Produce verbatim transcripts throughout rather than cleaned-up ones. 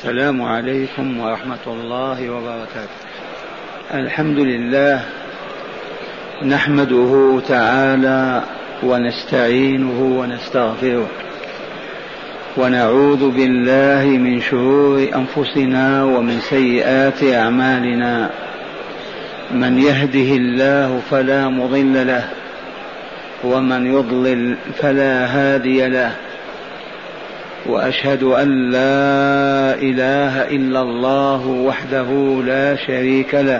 السلام عليكم ورحمة الله وبركاته. الحمد لله نحمده تعالى ونستعينه ونستغفره ونعوذ بالله من شرور أنفسنا ومن سيئات أعمالنا. من يهده الله فلا مضل له ومن يضلل فلا هادي له، وأشهد أن لا إله إلا الله وحده لا شريك له،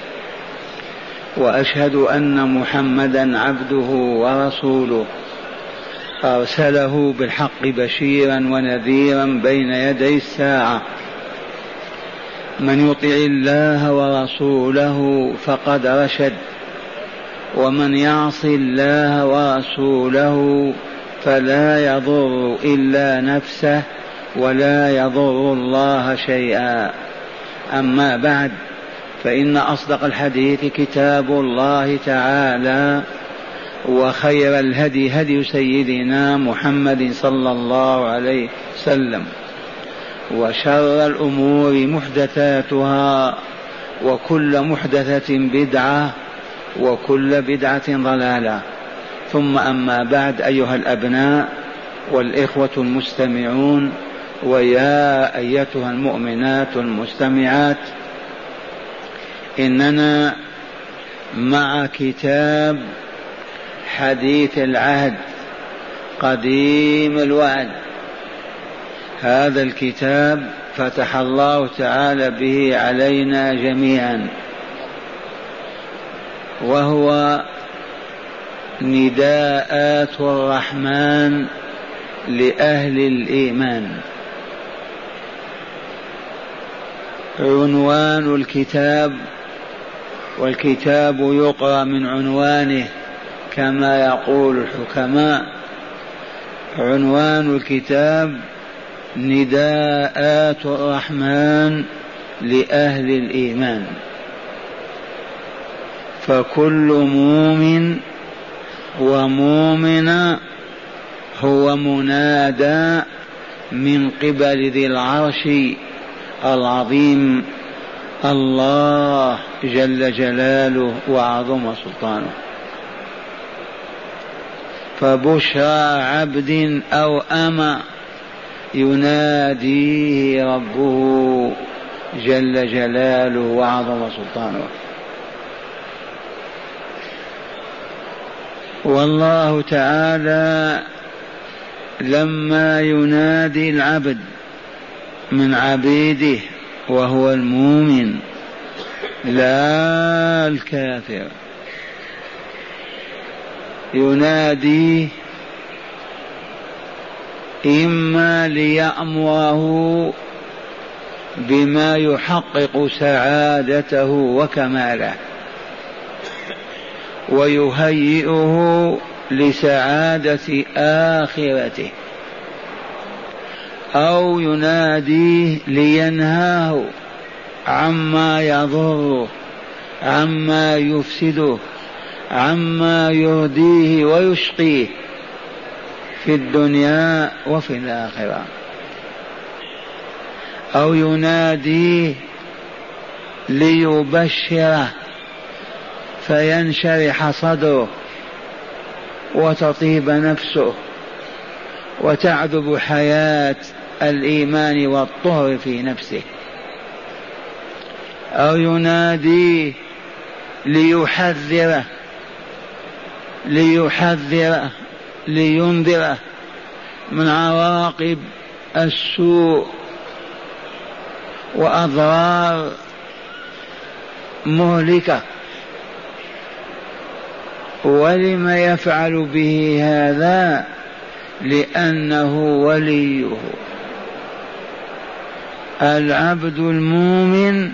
وأشهد أن محمدا عبده ورسوله أرسله بالحق بشيرا ونذيرا بين يدي الساعة. من يطع الله ورسوله فقد رشد، ومن يعص الله ورسوله فلا يضر إلا نفسه ولا يضر الله شيئا. أما بعد، فإن أصدق الحديث كتاب الله تعالى، وخير الهدي هدي سيدنا محمد صلى الله عليه وسلم، وشر الأمور محدثاتها، وكل محدثة بدعة، وكل بدعة ضلالة. ثم أما بعد، أيها الأبناء والإخوة المستمعون، ويا أيتها المؤمنات المستمعات، إننا مع كتاب حديث العهد قديم الوعد. هذا الكتاب فتح الله تعالى به علينا جميعا، وهو نداءات الرحمن لأهل الإيمان. عنوان الكتاب، والكتاب يقرأ من عنوانه كما يقول الحكماء، عنوان الكتاب نداءات الرحمن لأهل الإيمان. فكل مؤمن ومؤمنة هو منادى من قبل ذي العرش العظيم الله جل جلاله وعظم سلطانه. فبشرى عبد أو أمة يناديه ربه جل جلاله وعظم سلطانه. والله تعالى لما ينادي العبد من عبيده وهو المؤمن لا الكافر، يناديه إما ليأمره بما يحقق سعادته وكماله ويهيئه لسعادة آخرته، أو يناديه لينهاه عما يضره، عما يفسده، عما يرديه ويشقيه في الدنيا وفي الآخرة، أو يناديه ليبشره فينشرح صدره وتطيب نفسه وتعذب حياة الإيمان والطهر في نفسه، أو يناديه ليحذره ليحذره لينذره من عواقب السوء وأضرار مهلكة. ولم يفعل به هذا؟ لأنه وليه. العبد المؤمن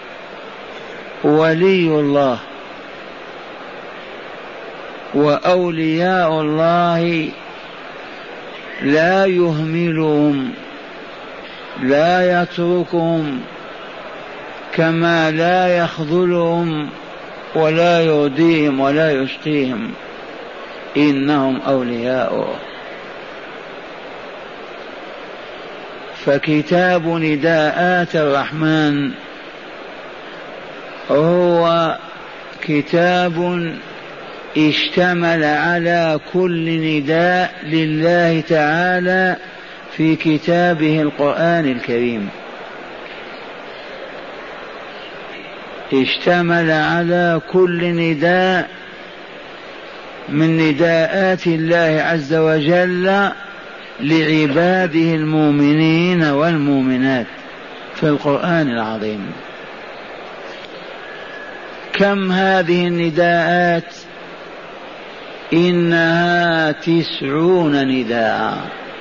ولي الله، وأولياء الله لا يهملهم، لا يتركهم، كما لا يخذلهم ولا يرديهم ولا يشقيهم، إنهم أولياؤه. فكتاب نداءات الرحمن هو كتاب اشتمل على كل نداء لله تعالى في كتابه القرآن الكريم، اشتمل على كل نداء من نداءات الله عز وجل لعباده المؤمنين والمؤمنات في القرآن العظيم. كم هذه النداءات؟ إنها تسعون نداء،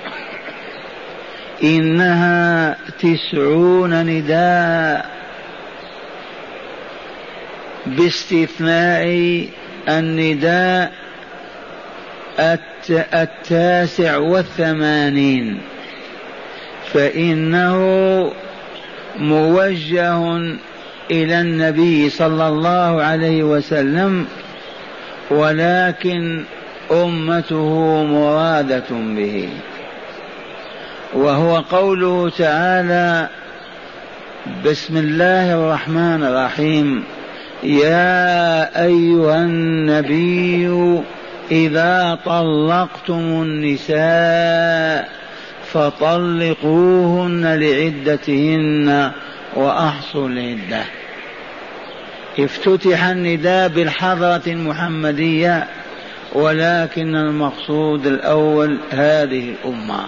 إنها تسعون نداء باستثناء النداء التاسع والثمانين، فإنه موجه إلى النبي صلى الله عليه وسلم، ولكن أمته مرادة به، وهو قوله تعالى: بسم الله الرحمن الرحيم، يا أيها النبي إذا طلقتم النساء فطلقوهن لعدتهن وأحصوا العدة. افتتح النداء بالحضرة المحمدية، ولكن المقصود الأول هذه الأمة.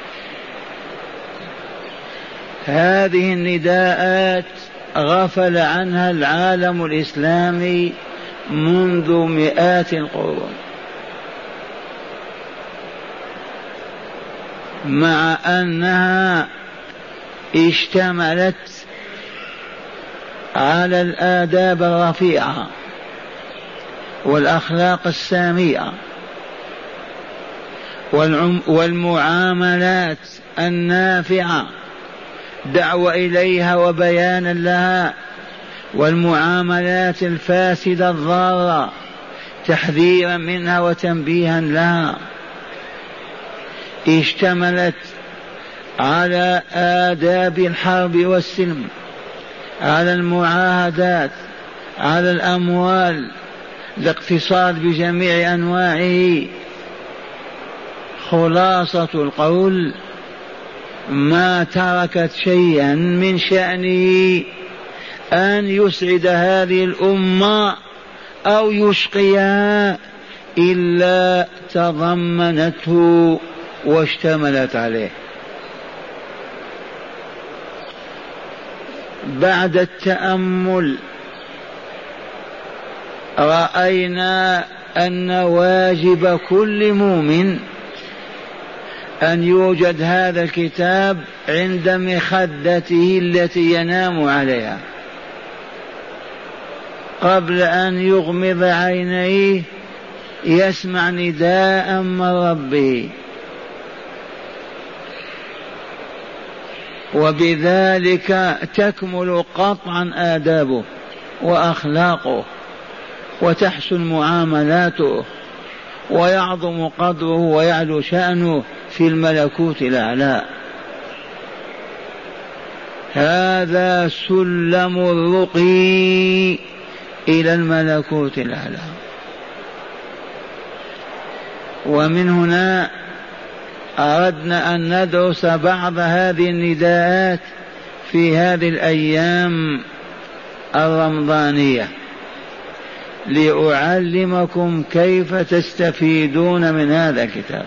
هذه النداءات غفل عنها العالم الإسلامي منذ مئات القرون، مع أنها اشتملت على الآداب الرفيعة والأخلاق السامية والمعاملات النافعة، دعوة إليها وبيانا لها، والمعاملات الفاسدة الضارة تحذيرا منها وتنبيها لها. اشتملت على آداب الحرب والسلم، على المعاهدات، على الأموال، الاقتصاد بجميع أنواعه. خلاصة القول: ما تركت شيئا من شأنه أن يسعد هذه الأمة أو يشقيها إلا تضمنته واشتملت عليه. بعد التأمل رأينا أن واجب كل مؤمن أن يوجد هذا الكتاب عند مخدته التي ينام عليها، قبل أن يغمض عينيه يسمع نداء من ربه، وبذلك تكمل قطعا آدابه وأخلاقه، وتحسن معاملاته، ويعظم قدره ويعلو شأنه في الملكوت الأعلى. هذا سلم الرقي إلى الملكوت الأعلى. ومن هنا أردنا أن ندرس بعض هذه النداءات في هذه الأيام الرمضانية، لأعلمكم كيف تستفيدون من هذا الكتاب.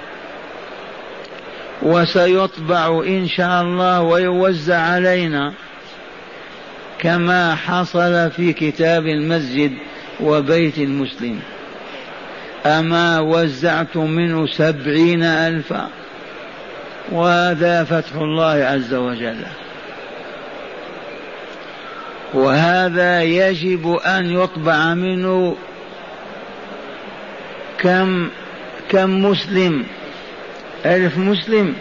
وسيطبع إن شاء الله ويوزع علينا كما حصل في كتاب المسجد وبيت المسلم. أما وزعت منه سبعين ألفا، وهذا فتح الله عز وجل. وهذا يجب أن يطبع منه كم كم مسلم؟ ألف مسلم،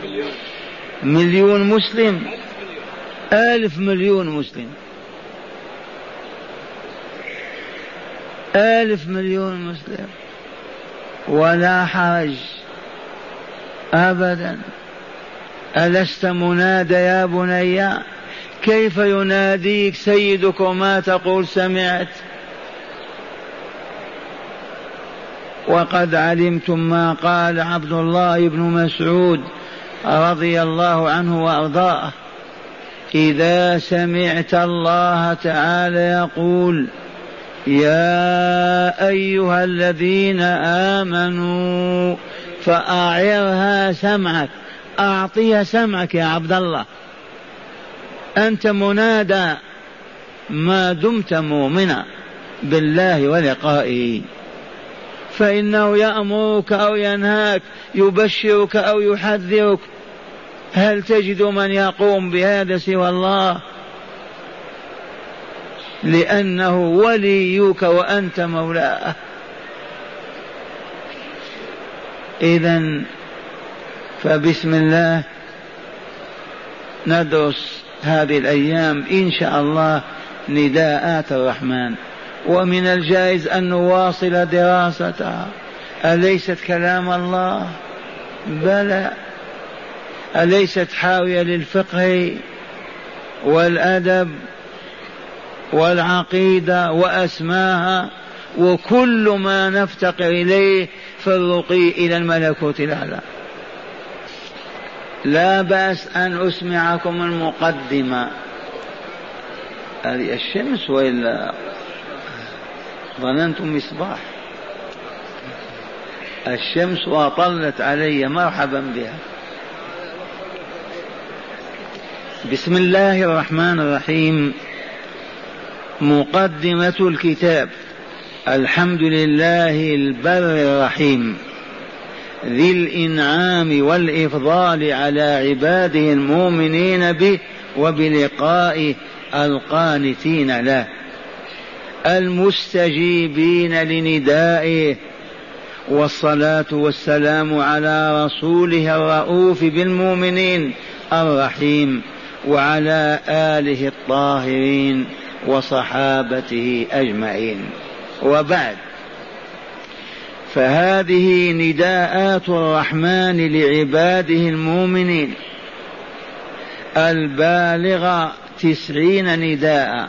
مليون مسلم، ألف مليون مسلم، ألف مليون مسلم، ولا حرج أبدا. ألست منادى يا بني؟ كيف يناديك سيدك وما تقول سمعت؟ وقد علمتم ما قال عبد الله بن مسعود رضي الله عنه وأرضاه: إذا سمعت الله تعالى يقول: يا أيها الذين آمنوا، فأعرها سمعك، أعطيها سمعك يا عبد الله، أنت منادى ما دمت مؤمنا بالله ولقائه، فإنه يأمرك أو ينهاك، يبشرك أو يحذرك. هل تجد من يقوم بهذا سوى الله؟ لأنه وليك وأنت مولاه. إذن فبسم الله ندرس هذه الأيام إن شاء الله نداءات الرحمن، ومن الجائز أن نواصل دراستها. أليست كلام الله؟ بلى. أليست حاوية للفقه والأدب والعقيدة وأسماها وكل ما نفتقر إليه في الرقي إلى الملكوت الأعلى؟ لا بأس أن أسمعكم المقدمة. هذه الشمس وإلا ظننتم مصباح؟ الشمس وأطلت علي، مرحبا بها. بسم الله الرحمن الرحيم. مقدمة الكتاب. الحمد لله البر الرحيم ذي الإنعام والإفضال على عباده المؤمنين به وبلقائه القانتين له المستجيبين لندائه، والصلاة والسلام على رسوله الرؤوف بالمؤمنين الرحيم، وعلى آله الطاهرين وصحابته أجمعين. وبعد، فهذه نداءات الرحمن لعباده المؤمنين البالغة تسعين نداء،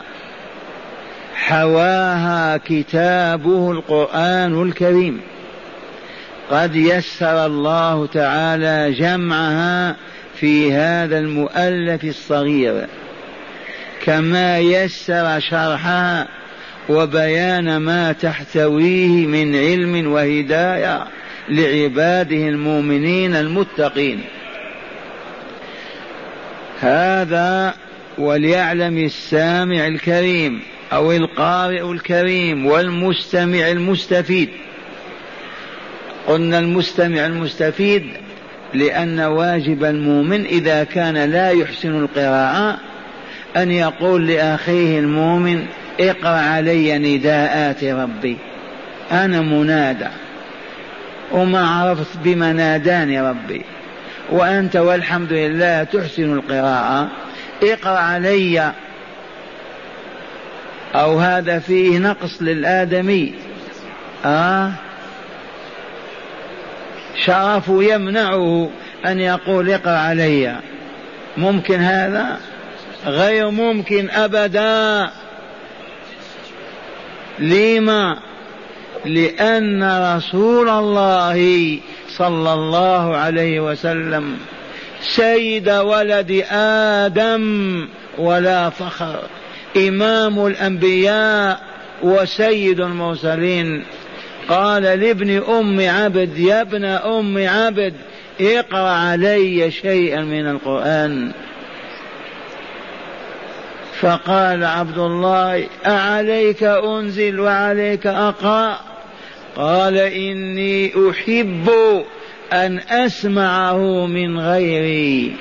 حواها كتابه القرآن الكريم. قد يسر الله تعالى جمعها في هذا المؤلف الصغير، كما يسر شرحها وبيان ما تحتويه من علم وهداية لعباده المؤمنين المتقين. هذا وليعلم السامع الكريم أو القارئ الكريم والمستمع المستفيد. قلنا المستمع المستفيد لأن واجب المؤمن إذا كان لا يحسن القراءة أن يقول لأخيه المؤمن: اقرأ علي نداءات ربي، أنا منادى وما عرفت بما ناداني ربي، وأنت والحمد لله تحسن القراءة، اقرأ علي. أو هذا فيه نقص للآدمي، آه شرف يمنعه أن يقول اقرأ علي. ممكن هذا؟ غير ممكن أبدا. لما؟ لأن رسول الله صلى الله عليه وسلم سيد ولد آدم ولا فخر، إمام الأنبياء وسيد المرسلين، قال لابن أم عبد: يا ابن أم عبد اقرأ علي شيئا من القرآن. فقال عبد الله: أعليك أنزل وعليك أقرأ؟ قال: إني أحب أن أسمعه من غيري.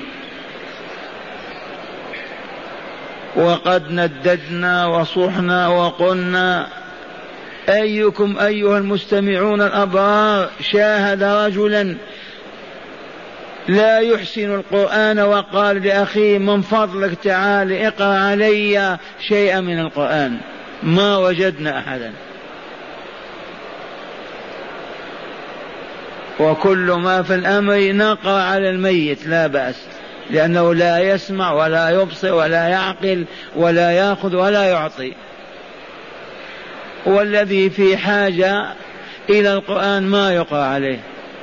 وقد نددنا وصحنا وقلنا: أيكم أيها المستمعون الأبرار شاهد رجلا لا يحسن القرآن وقال لأخيه: من فضلك تعال اقرأ علي شيئا من القرآن؟ ما وجدنا أحدا. وكل ما في الأمر نقرأ على الميت لا بأس، لأنه لا يسمع ولا يبصر ولا يعقل ولا يأخذ ولا يعطي. والذي في حاجة إلى القرآن ما يقرأ عليه.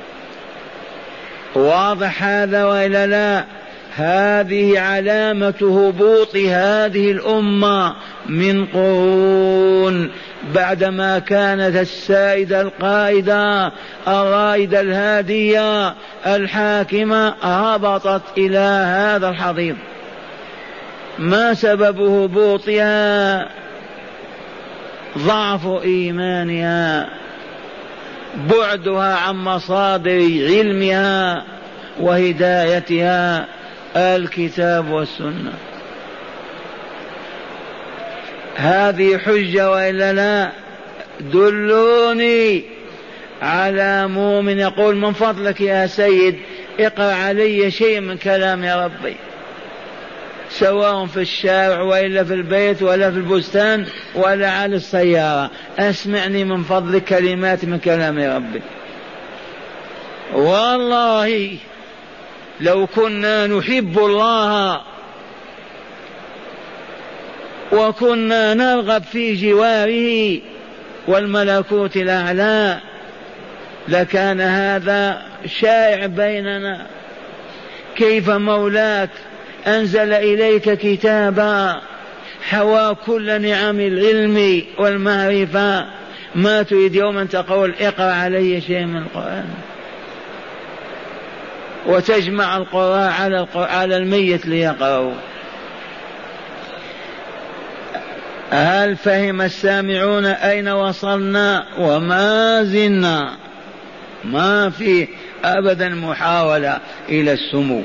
واضح هذا وإلا لا؟ هذه علامة هبوط هذه الأمة من قرون، بعدما كانت السائدة القائدة الرائدة الهادية الحاكمة هبطت إلى هذا الحضيض. ما سبب هبوطها؟ ضعف إيمانها، بعدها عن مصادر علمها وهدايتها الكتاب والسنة. هذه حجة وإلا لا؟ دلوني على مؤمن يقول من فضلك يا سيد اقرأ علي شيء من كلام ربي، سواء في الشارع وإلا في البيت ولا في البستان ولا على السيارة، أسمعني من فضلك كلمات من كلام ربي. والله لو كنا نحب الله وكنا نرغب في جواره والملكوت الأعلى لكان هذا شائع بيننا. كيف مولاك أنزل إليك كتابا حوى كل نعم العلم والمعرفة، ما تريد يوما تقول اقرأ علي شيء من القرآن وتجمع القراء على على الميت ليقرأوا؟ هل فهم السامعون أين وصلنا؟ وما زلنا ما في أبدا محاولة إلى السمو.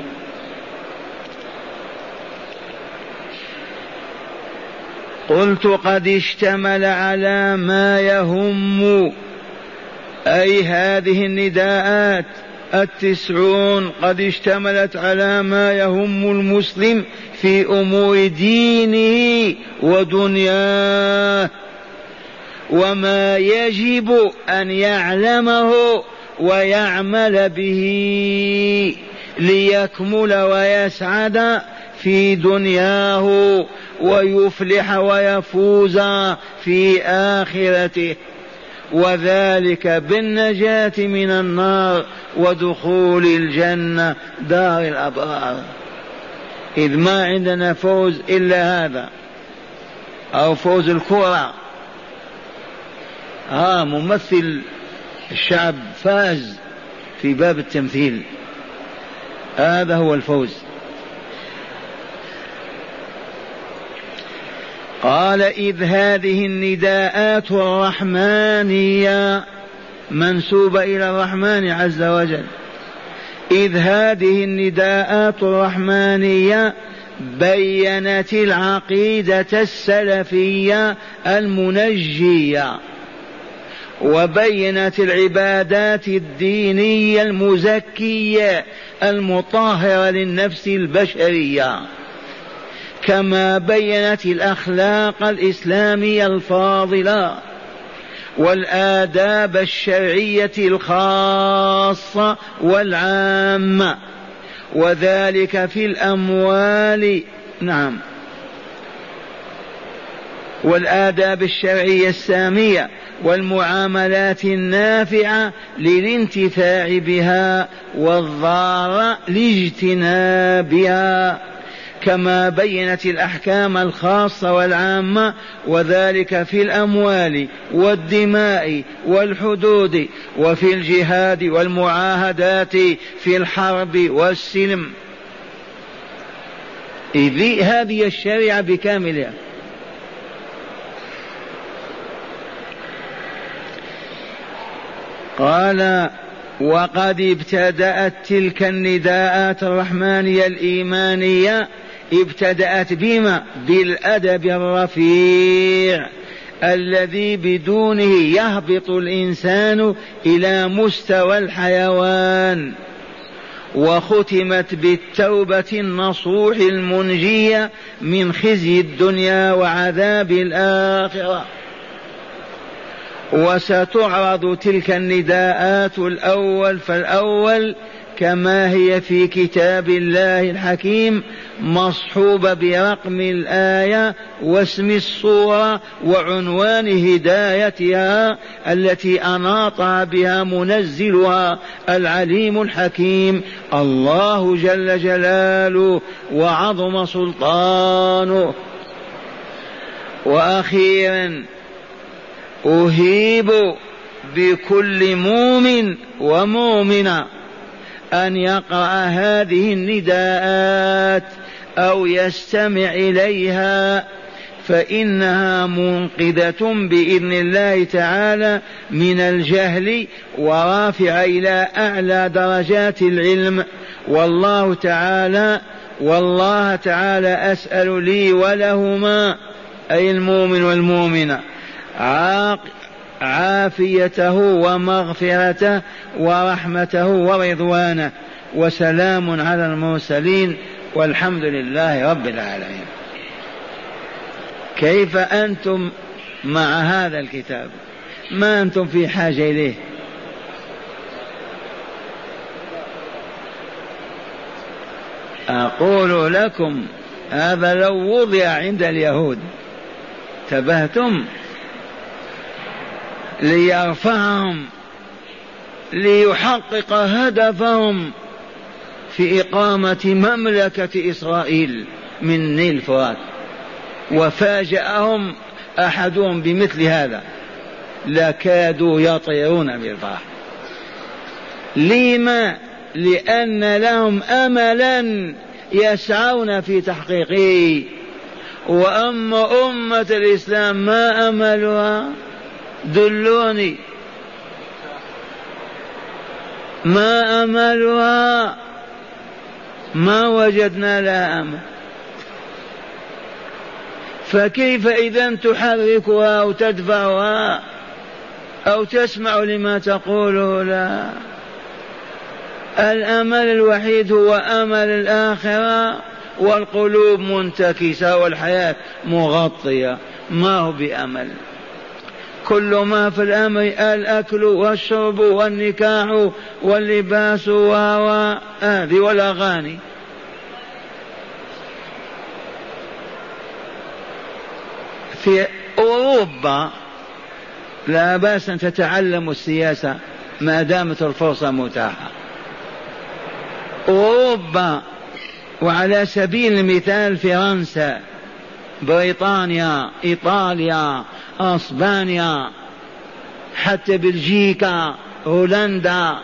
قلت قد اشتمل على ما يهم، أي هذه النداءات التسعون قد اشتملت على ما يهم المسلم في أمور دينه ودنياه، وما يجب أن يعلمه ويعمل به ليكمل ويسعد في دنياه ويفلح ويفوز في آخرته، وذلك بالنجاة من النار ودخول الجنة دار الأبرار. إذ ما عندنا فوز إلا هذا، أو فوز الكرة. ها ممثل الشعب فاز في باب التمثيل، هذا هو الفوز. قال إذ هذه النداءات الرحمانية منسوبة إلى الرحمن عز وجل، إذ هذه النداءات الرحمانية بينت العقيدة السلفية المنجية، وبينت العبادات الدينية المزكية المطهرة للنفس البشرية، كما بينت الأخلاق الإسلامية الفاضلة والآداب الشرعية الخاصة والعامة، وذلك في الأموال. نعم، والآداب الشرعية السامية والمعاملات النافعة للانتفاع بها والضارة لاجتنابها، كما بينت الأحكام الخاصة والعامة، وذلك في الأموال والدماء والحدود وفي الجهاد والمعاهدات في الحرب والسلم. إذ هذه الشريعة بكاملها. قال وقد ابتدأت تلك النداءات الرحمانية الإيمانية، ابتدأت بما؟ بالأدب الرفيع الذي بدونه يهبط الإنسان إلى مستوى الحيوان، وختمت بالتوبة النصوح المنجية من خزي الدنيا وعذاب الآخرة. وستعرض تلك النداءات الأول فالأول كما هي في كتاب الله الحكيم مصحوبة برقم الآية واسم الصورة وعنوان هدايتها التي أناط بها منزلها العليم الحكيم الله جل جلاله وعظم سلطانه. وأخيرا أهيب بكل مؤمن ومؤمنة أن يقرأ هذه النداءات أو يستمع إليها، فإنها منقذة بإذن الله تعالى من الجهل ورافعة إلى أعلى درجات العلم. والله تعالى والله تعالى أسأل لي ولهما أي المؤمن والمؤمنة عافيته ومغفرته ورحمته ورضوانه، وسلام على المرسلين والحمد لله رب العالمين. كيف أنتم مع هذا الكتاب؟ ما أنتم في حاجة إليه؟ أقول لكم هذا لو وضع عند اليهود تبهتم ليرفعهم ليحقق هدفهم في إقامة مملكة إسرائيل من نيل فرات، وفاجأهم أحدهم بمثل هذا لكادوا يطيرون بالفرح. لما؟ لأن لهم أملا يسعون في تحقيقه. وأما أمة الإسلام ما أملها؟ دلوني ما أملها؟ ما وجدنا لها أمل. فكيف إذا تحركها أو تدفعها أو تسمع لما تقوله؟ لا، الأمل الوحيد هو أمل الآخرة، والقلوب منتكسة والحياة مغطية، ما هو بأمل. كل ما في الأمر الأكل والشرب والنكاح واللباس وهذه والأغاني. في أوروبا لا بأس أن تتعلموا السياسة ما دامت الفرصة متاحة. أوروبا وعلى سبيل المثال فرنسا، بريطانيا، إيطاليا، أسبانيا، حتى بلجيكا، هولندا،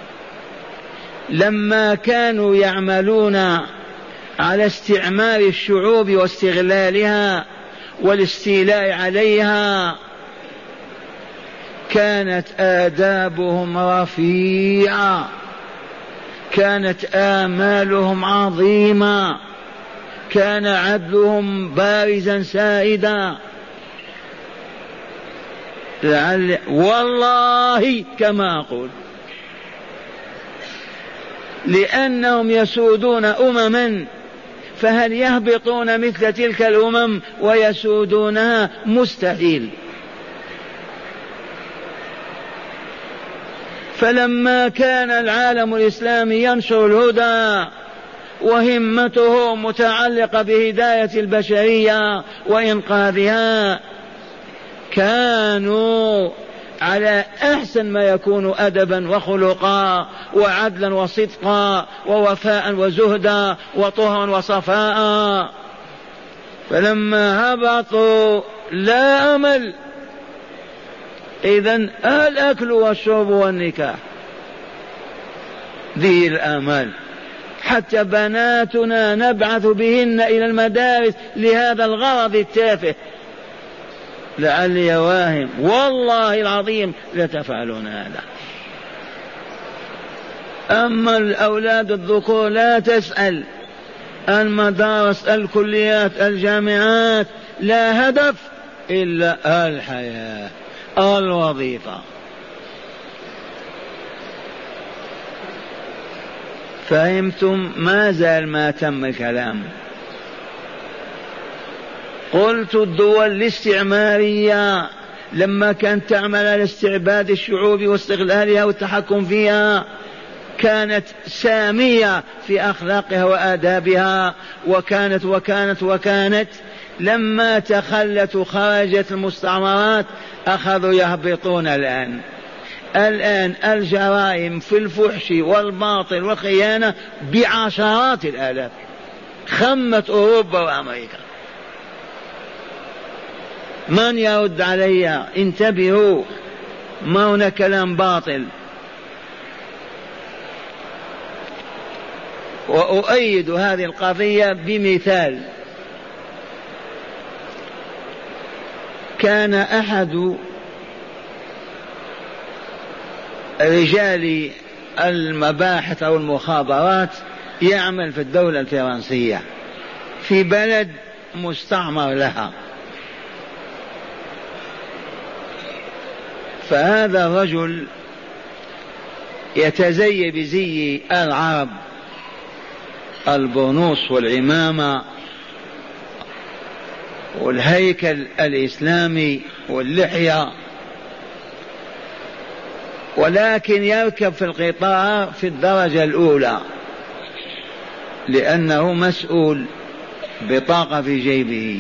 لما كانوا يعملون على استعمار الشعوب واستغلالها والاستيلاء عليها كانت آدابهم رفيعة، كانت آمالهم عظيمة، كان عدلهم بارزا سائدا. لعل والله كما أقول لأنهم يسودون أمما، فهل يهبطون مثل تلك الأمم ويسودونها؟ مستحيل. فلما كان العالم الإسلامي ينشر الهدى وهمته متعلقة بهداية البشرية وإنقاذها، كانوا على أحسن ما يكون أدبا وخلقا وعدلا وصدقا ووفاء وزهدا وطهرا وصفاء. فلما هبطوا لا أمل، إذن الأكل والشرب والنكاح ذي الآمال. حتى بناتنا نبعث بهن إلى المدارس لهذا الغرض التافه. لعلي واهم والله العظيم لتفعلون هذا. أما الأولاد الذكور لا تسأل، المدارس، الكليات، الجامعات لا هدف إلا الحياة، الوظيفة. فهمتم؟ ما زال ما تم الكلام. قلت الدول الاستعمارية لما كانت تعمل على استعباد الشعوب واستغلالها والتحكم فيها كانت سامية في أخلاقها وآدابها، وكانت وكانت وكانت لما تخلت وخرجت المستعمرات أخذوا يهبطون. الآن الآن الجرائم في الفحش والباطل والخيانة بعشرات الآلاف، خمت أوروبا وأمريكا. من يرد علي؟ انتبهوا، ما هنا كلام باطل. وأؤيد هذه القضية بمثال. كان أحد رجال المباحث أو المخابرات يعمل في الدولة الفرنسية في بلد مستعمر لها، فهذا الرجل يتزي بزي العرب، البرنوس والعمامة والهيكل الإسلامي واللحية، ولكن يركب في القطار في الدرجة الأولى لأنه مسؤول، بطاقة في جيبه،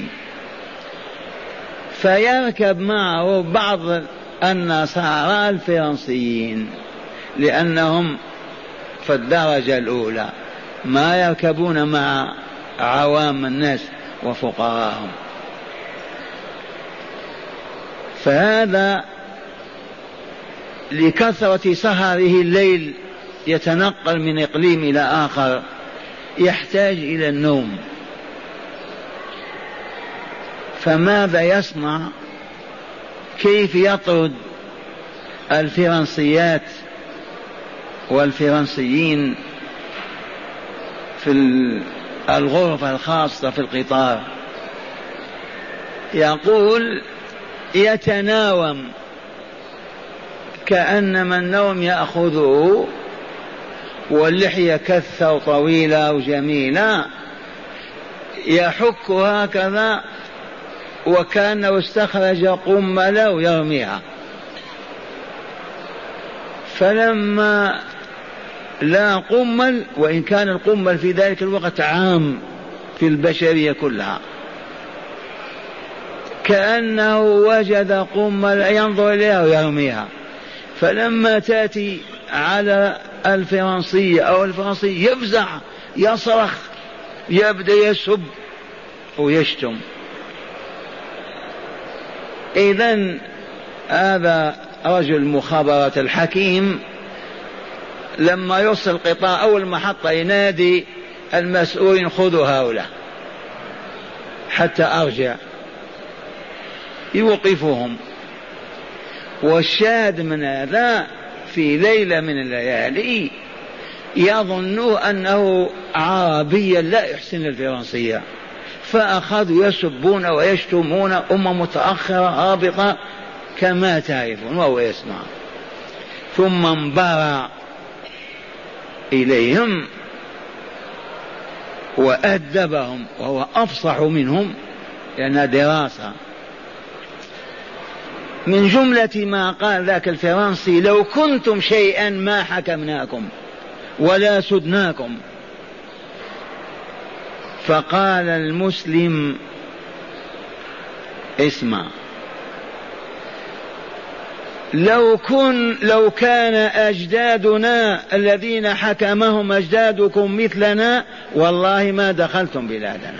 فيركب معه بعض النصارى الفرنسيين لأنهم في الدرجة الأولى، ما يركبون مع عوام الناس وفقراهم. فهذا لكثرة سهره الليل يتنقل من إقليم إلى آخر يحتاج إلى النوم، فماذا يصنع؟ كيف يطرد الفرنسيات والفرنسيين في الغرفة الخاصة في القطار؟ يقول يتناوم كأنما النوم يأخذه، واللحية كثة وطويلة وجميلة، يحك هكذا وكأنه استخرج قملة ويرميها. فلما لا قمل، وإن كان القمل في ذلك الوقت عام في البشرية كلها، كأنه وجد قمل ينظر إليها ويرميها. فلما تأتي على الفرنسية أو الفرنسي يفزع، يصرخ، يبدأ يسب ويشتم. إذن هذا رجل مخابرات الحكيم لما يوصل القطار أول محطة ينادي المسؤولين خذوا هؤلاء حتى أرجع، يوقفهم. والشاهد من هذا في ليلة من الليالي يظنوا أنه عربيا لا يحسن الفرنسية، فأخذوا يسبون ويشتمون، أمة متأخرة هابطة كما تعرفون، وهو يسمع. ثم انبرى إليهم وأدبهم، وهو أفصح منهم لأنها دراسة. من جملة ما قال ذاك الفرنسي: لو كنتم شيئا ما حكمناكم ولا سدناكم. فقال المسلم: اسمع، لو كن لو كان أجدادنا الذين حكمهم أجدادكم مثلنا والله ما دخلتم بلادنا،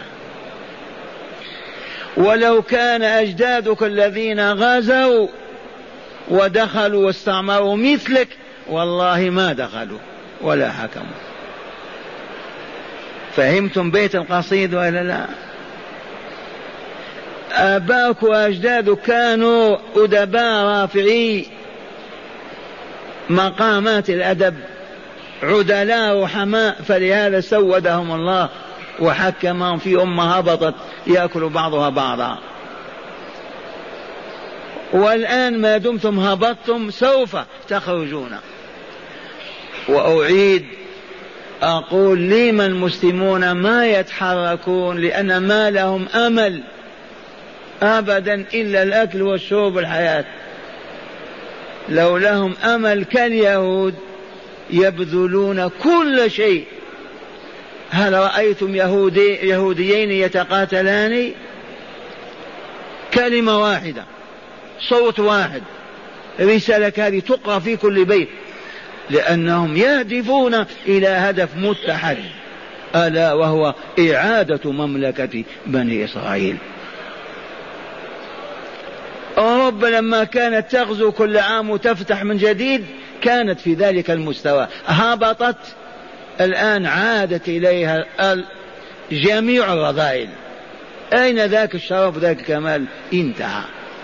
ولو كان أجدادك الذين غزوا ودخلوا واستعمروا مثلك والله ما دخلوا ولا حكموا. فهمتم بيت القصيد ولا لا؟ آباؤك وأجدادك كانوا أدباء رافعي مقامات الأدب، عدلاء رحماء، فلهذا سودهم الله وحكمهم في أمة هبطت يأكل بعضها بعضا. والآن ما دمتم هبطتم سوف تخرجون. وأعيد أقول: لما المسلمون ما يتحركون؟ لأن ما لهم أمل أبدا إلا الأكل والشرب والحياة. لو لهم أمل كاليهود يبذلون كل شيء. هل رأيتم يهودي يهوديين يتقاتلان؟ كلمة واحدة، صوت واحد، رسالة هذه تقرأ في كل بيت، لأنهم يهدفون إلى هدف متحد، ألا وهو إعادة مملكة بني إسرائيل. أوروبا لما كانت تغزو كل عام وتفتح من جديد كانت في ذلك المستوى، هبطت، الآن عادت إليها جميع الرذائل. أين ذاك الشرف ذاك الكمال؟ انتهى.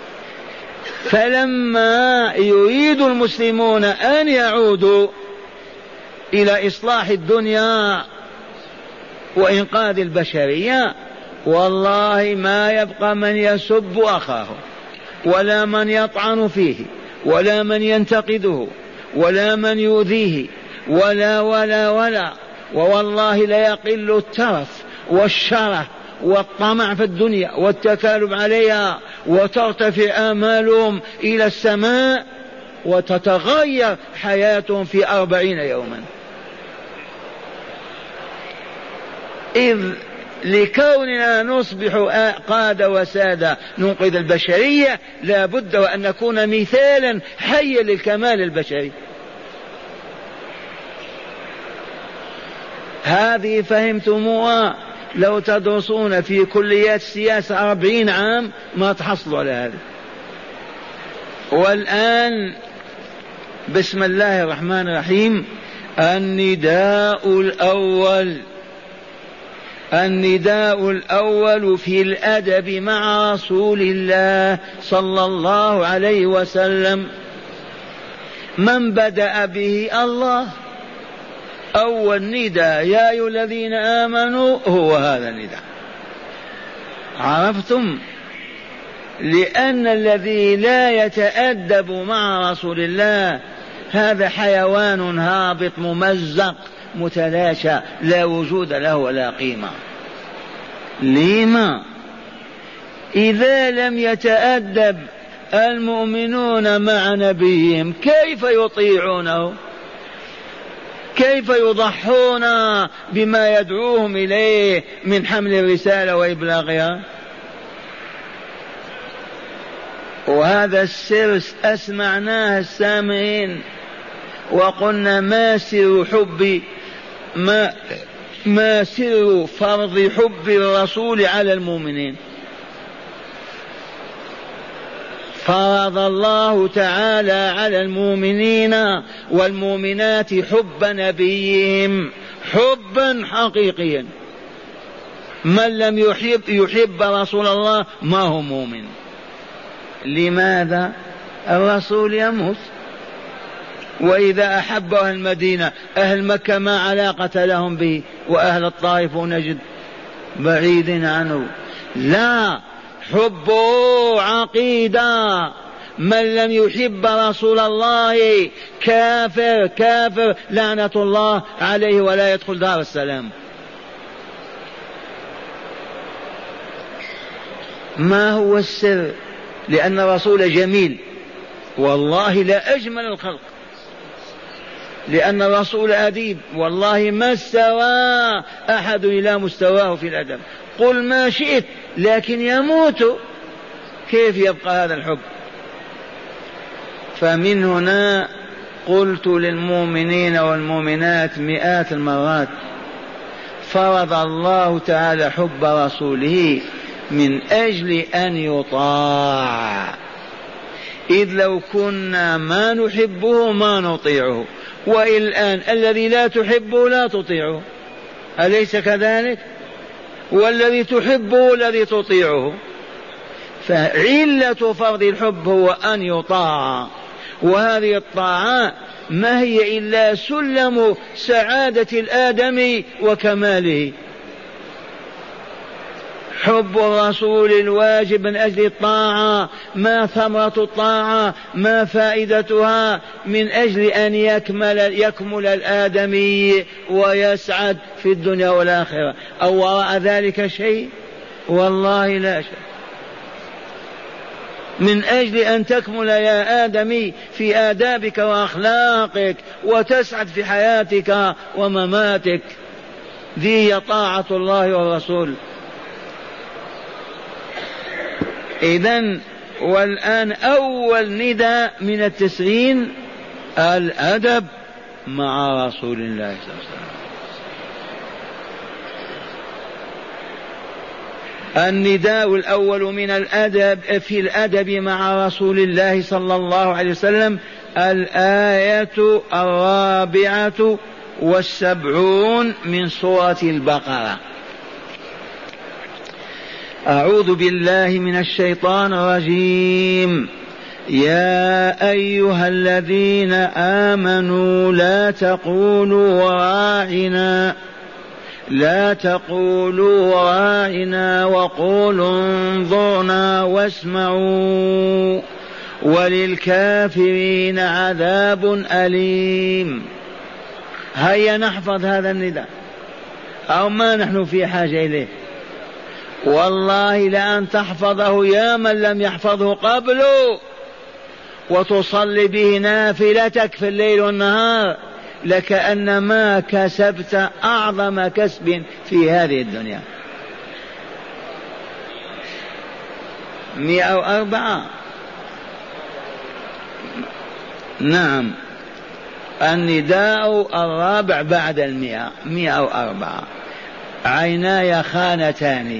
فلما يريد المسلمون أن يعودوا إلى إصلاح الدنيا وإنقاذ البشرية، والله ما يبقى من يسب أخاه، ولا من يطعن فيه، ولا من ينتقده، ولا من يؤذيه، ولا ولا ولا ووالله لا يقل الترف والشره والطمع في الدنيا والتكالب عليها، وترتفع آمالهم إلى السماء وتتغير حياتهم في أربعين يوما. إذ لكوننا نصبح قادة وسادة ننقذ البشرية لا بد وأن نكون مثالا حيا للكمال البشري. هذه فهمتموها؟ لو تدرسون في كليات السياسة أربعين عام ما تحصلوا على هذا. والآن بسم الله الرحمن الرحيم، النداء الأول النداء الأول في الأدب مع رسول الله صلى الله عليه وسلم، من بدأ به؟ الله. أول نداء يا أيها الذين آمنوا هو هذا النداء. عرفتم؟ لأن الذي لا يتأدب مع رسول الله هذا حيوان هابط ممزق متلاشى لا وجود له ولا قيمة. لما؟ إذا لم يتأدب المؤمنون مع نبيهم كيف يطيعونه؟ كيف يضحون بما يدعوهم إليه من حمل الرسالة وإبلاغها؟ وهذا السر أسمعناه السامعين، وقلنا ما سر حب ما, ما سر فرض حب الرسول على المؤمنين. فرض الله تعالى على المؤمنين والمؤمنات حب نبيهم حبا حقيقيا. من لم يحب يحب رسول الله ما هو مؤمن. لماذا؟ الرسول يموت، وإذا أحب أهل المدينة أهل مكة ما علاقة لهم به، وأهل الطائف ونجد بعيد عنه. لا، حبه عقيدة. من لم يحب رسول الله كافر كافر لعنة الله عليه ولا يدخل دار السلام. ما هو السر؟ لأن الرسول جميل، والله لا أجمل الخلق. لأن الرسول أديب، والله ما استوى أحد إلى مستواه في الأدب. قل ما شئت لكن يموت، كيف يبقى هذا الحب؟ فمن هنا قلت للمؤمنين والمؤمنات مئات المرات فرض الله تعالى حب رسوله من أجل أن يطاع. إذ لو كنا ما نحبه ما نطيعه، والآن الذي لا تحبه لا تطيعه، أليس كذلك؟ والذي تحبه الذي تطيعه. فعلة فرض الحب هو أن يطاع، وهذه الطاعة ما هي إلا سلم سعادة الآدمي وكماله. حب الرسول الواجب من أجل الطاعة. ما ثمرة الطاعة؟ ما فائدتها؟ من أجل أن يكمل, يكمل الآدمي ويسعد في الدنيا والآخرة. أو وراء ذلك شيء؟ والله لا شيء. من أجل أن تكمل يا آدمي في آدابك وأخلاقك وتسعد في حياتك ومماتك. ذي هي طاعة الله والرسول. إذن والآن أول نداء من التسعين الأدب مع رسول الله صلى الله عليه وسلم. النداء الأول من الأدب في الأدب مع رسول الله صلى الله عليه وسلم الآية الرابعة والسبعون من سورة البقرة. أعوذ بالله من الشيطان الرجيم. يا أيها الذين آمنوا لا تقولوا راعنا لا تقولوا راعنا وقولوا انظرنا واسمعوا وللكافرين عذاب أليم. هيا نحفظ هذا النداء أو ما نحن في حاجة إليه؟ والله لأن تحفظه يا من لم يحفظه قبله وتصلي به نافلتك في الليل والنهار لكأن ما كسبت أعظم كسب في هذه الدنيا. مئة وأربعة. نعم النداء الرابع بعد المئة. مئة وأربعة. عيناي خانتان.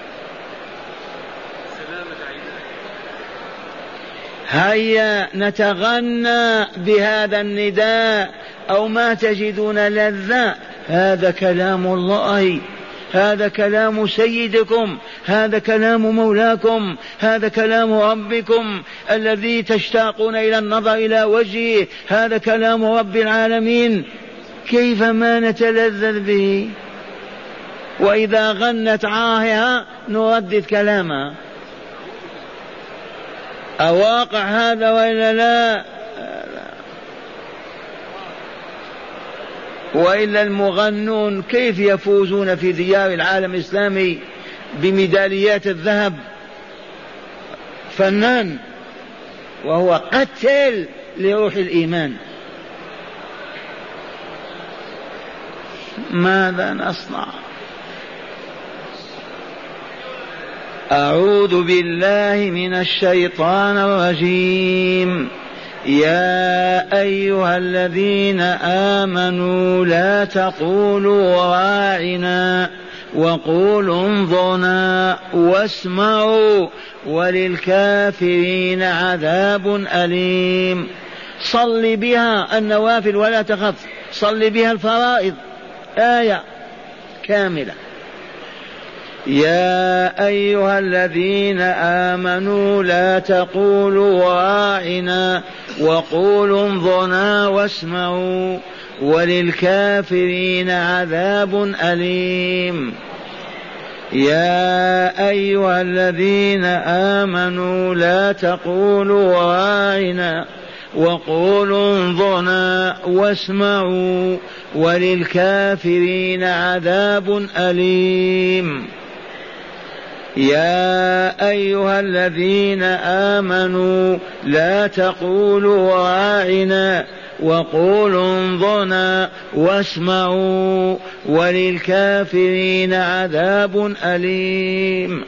هيا نتغنى بهذا النداء أو ما تجدون لذة. هذا كلام الله، هذا كلام سيدكم، هذا كلام مولاكم، هذا كلام ربكم الذي تشتاقون إلى النظر إلى وجهه، هذا كلام رب العالمين. كيف ما نتلذذ به؟ وإذا غنت عاهها نردد كلامها. أواقع هذا وإلا لا؟ وإلا المغنون كيف يفوزون في ديار العالم الإسلامي بميداليات الذهب؟ فنان وهو قتل لروح الإيمان. ماذا نصنع؟ أعوذ بالله من الشيطان الرجيم. يا أيها الذين آمنوا لا تقولوا راعنا وقولوا انظرنا واسمعوا وللكافرين عذاب أليم. صل بها النوافل ولا تخف، صل بها الفرائض. آية كاملة. يا أيها الذين آمنوا لا تقولوا راعنا وقولوا انظرنا واسمعوا وللكافرين عذاب أليم. يا أيها الذين آمنوا لا تقولوا راعنا وقولوا انظرنا واسمعوا وللكافرين عذاب أليم. يا أيها الذين آمنوا لا تقولوا راعنا وقولوا انظرنا واسمعوا وللكافرين عذاب أليم.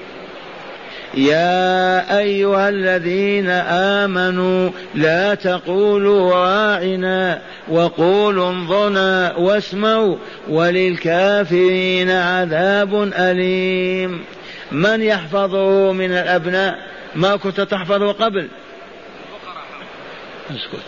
يا أيها الذين آمنوا لا تقولوا راعنا وقولوا انظرنا واسمعوا وللكافرين عذاب أليم. من يحفظه من الأبناء؟ ما كنت تحفظه قبل؟ اسكت.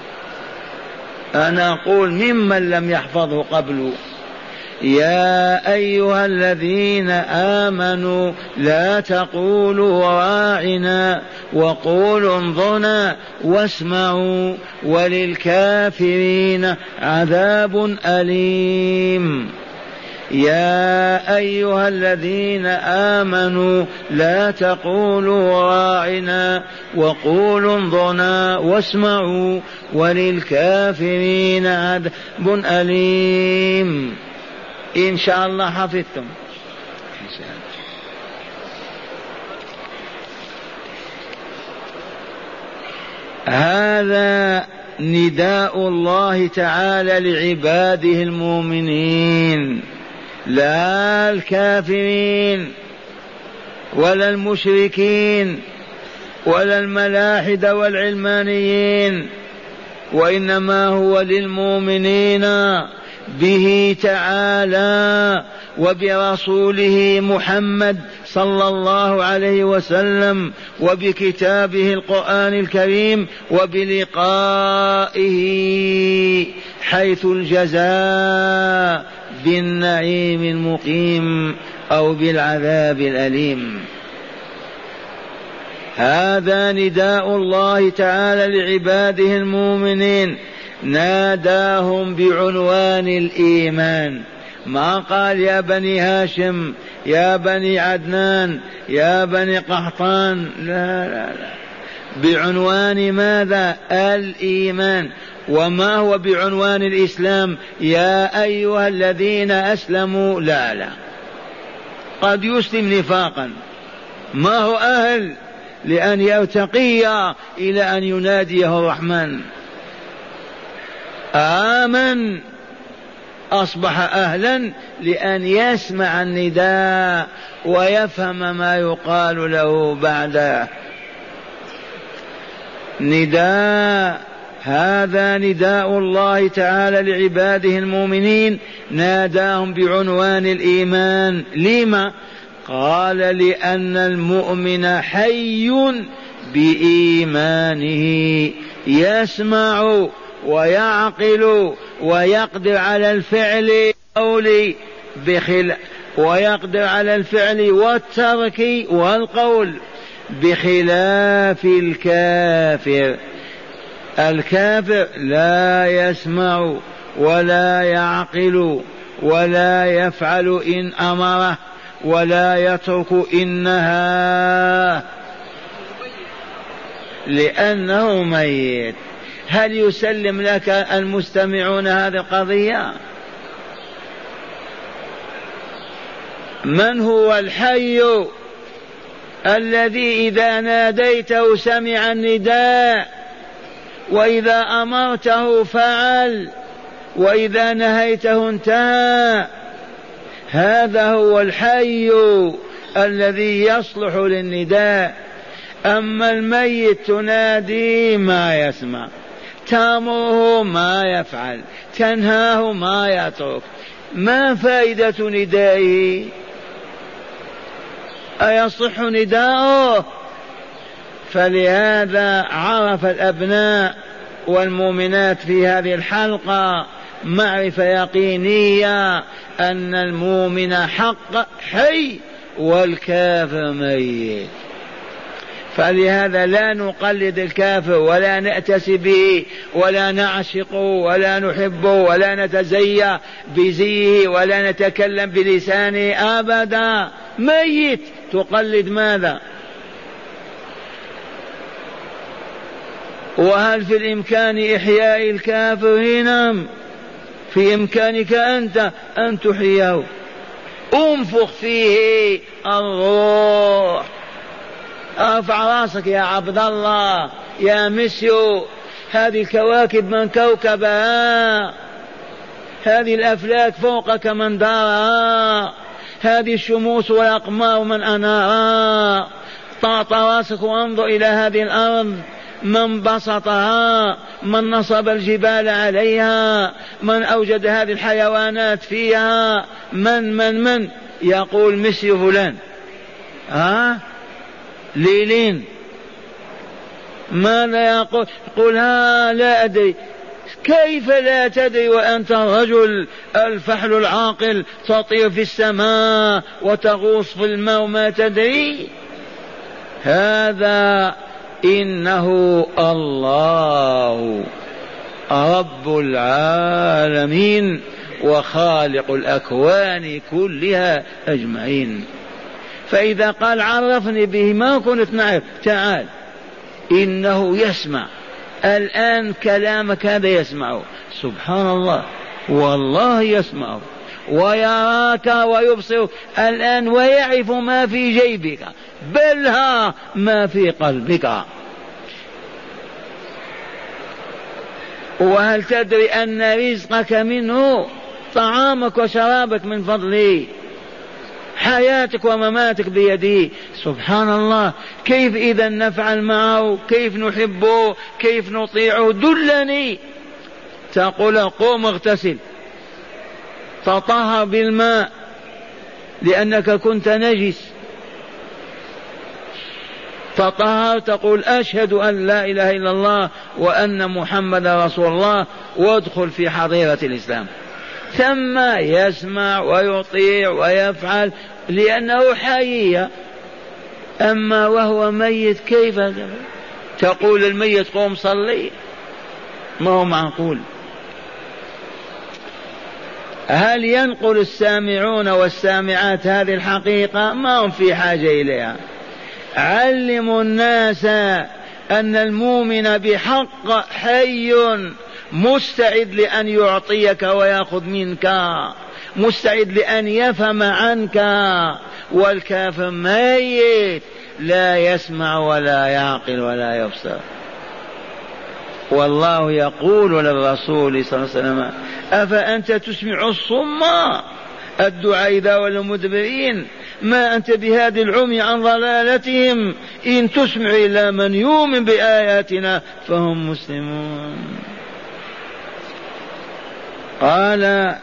أنا أقول ممن لم يحفظه قبل. يا أيها الذين آمنوا لا تقولوا راعنا وقولوا انظرنا واسمعوا وللكافرين عذاب أليم. يا أيها الذين آمنوا لا تقولوا راعنا وقولوا انظرنا واسمعوا وللكافرين عذاب أليم. إن شاء الله حفظتم. هذا نداء الله تعالى لعباده المؤمنين، لا الكافرين ولا المشركين ولا الملاحدة والعلمانيين، وإنما هو للمؤمنين به تعالى وبرسوله محمد صلى الله عليه وسلم وبكتابه القرآن الكريم وبلقائه حيث الجزاء بالنعيم المقيم أو بالعذاب الأليم. هذا نداء الله تعالى لعباده المؤمنين، ناداهم بعنوان الإيمان، ما قال يا بني هاشم يا بني عدنان يا بني قحطان، لا لا لا، بعنوان ماذا؟ الإيمان. وما هو بعنوان الإسلام يا أيها الذين أسلموا؟ لا لا، قد يسلم نفاقا، ما هو أهل لأن يرتقي إلى أن يناديه الرحمن. آمن أصبح أهلا لأن يسمع النداء ويفهم ما يقال له بعده. نداء، هذا نداء الله تعالى لعباده المؤمنين، ناداهم بعنوان الإيمان. لما؟ قال لأن المؤمن حي بإيمانه، يسمع ويعقل ويقدر على الفعل والقول بخل ويقدر على الفعل والترك والقول، بخلاف الكافر. الكافر لا يسمع ولا يعقل ولا يفعل إن أمره ولا يترك إن نهاه لأنه ميت. هل يسلم لك المستمعون هذه القضية؟ من هو الحي الذي إذا ناديته سمع النداء، وإذا أمرته فعل، وإذا نهيته انتهى؟ هذا هو الحي الذي يصلح للنداء. أما الميت تناديه ما يسمع، تأمره ما يفعل، تنهاه ما يترك، ما فائدة ندائه؟ أيصح نداؤه؟ فلهذا عرف الأبناء والمؤمنات في هذه الحلقة معرفة يقينية أن المؤمن حق حي والكافر ميت. فلهذا لا نقلد الكافر ولا نأتسي به ولا نعشقه ولا نحبه ولا نتزيى بزيه ولا نتكلم بلسانه أبدا، ميت تقلد ماذا؟ وهل في الإمكان إحياء الكافر؟ نعم، في إمكانك أنت أن تحييه. انفخ فيه الروح. ارفع راسك يا عبد الله يا مسيو، هذه الكواكب من كوكبها، هذه الأفلاك فوقك من دارها، هذه الشموس والأقمار من أنارها. طاط راسك وانظر إلى هذه الأرض، من بسطها، من نصب الجبال عليها، من أوجد هذه الحيوانات فيها، من من من يقول مسيو فلان، ها ليلين ماذا يقول؟ يقول ها لا أدري. كيف لا تدري وأنت الرجل الفحل العاقل تطير في السماء وتغوص في الماء ما تدري؟ هذا إنه الله رب العالمين وخالق الأكوان كلها أجمعين. فإذا قال عرفني به ما كنت نعرف، تعال إنه يسمع الآن كلامك هذا يسمعه، سبحان الله، والله يسمعه ويراك ويبصر الآن ويعرف ما في جيبك بل ها ما في قلبك. وهل تدري أن رزقك منه؟ طعامك وشرابك من فضله، حياتك ومماتك بيده. سبحان الله، كيف إذا نفعل معه؟ كيف نحبه؟ كيف نطيعه؟ دلني. تقول قوم اغتسل، تطهر بالماء لأنك كنت نجس، تطهر، تقول أشهد أن لا إله إلا الله وأن محمد رسول الله، وادخل في حظيرة الإسلام. ثم يسمع ويطيع ويفعل لأنه حي. أما وهو ميت كيف تقول الميت قوم صلي؟ ما هو معقول. هل ينقل السامعون والسامعات هذه الحقيقة؟ ما هم في حاجة إليها. علموا الناس أن المؤمن بحق حي مستعد لأن يعطيك ويأخذ منك، مستعد لأن يفهم عنك، والكافر ميت لا يسمع ولا يعقل ولا يبصر. والله يقول للرسول صلى الله عليه وسلم أفأنت تسمع الصم الدعاء إذا ولوا مدبرين؟ ما أنت بهذه العمي عن ضلالتهم، إن تسمع إلى من يؤمن بآياتنا فهم مسلمون. قال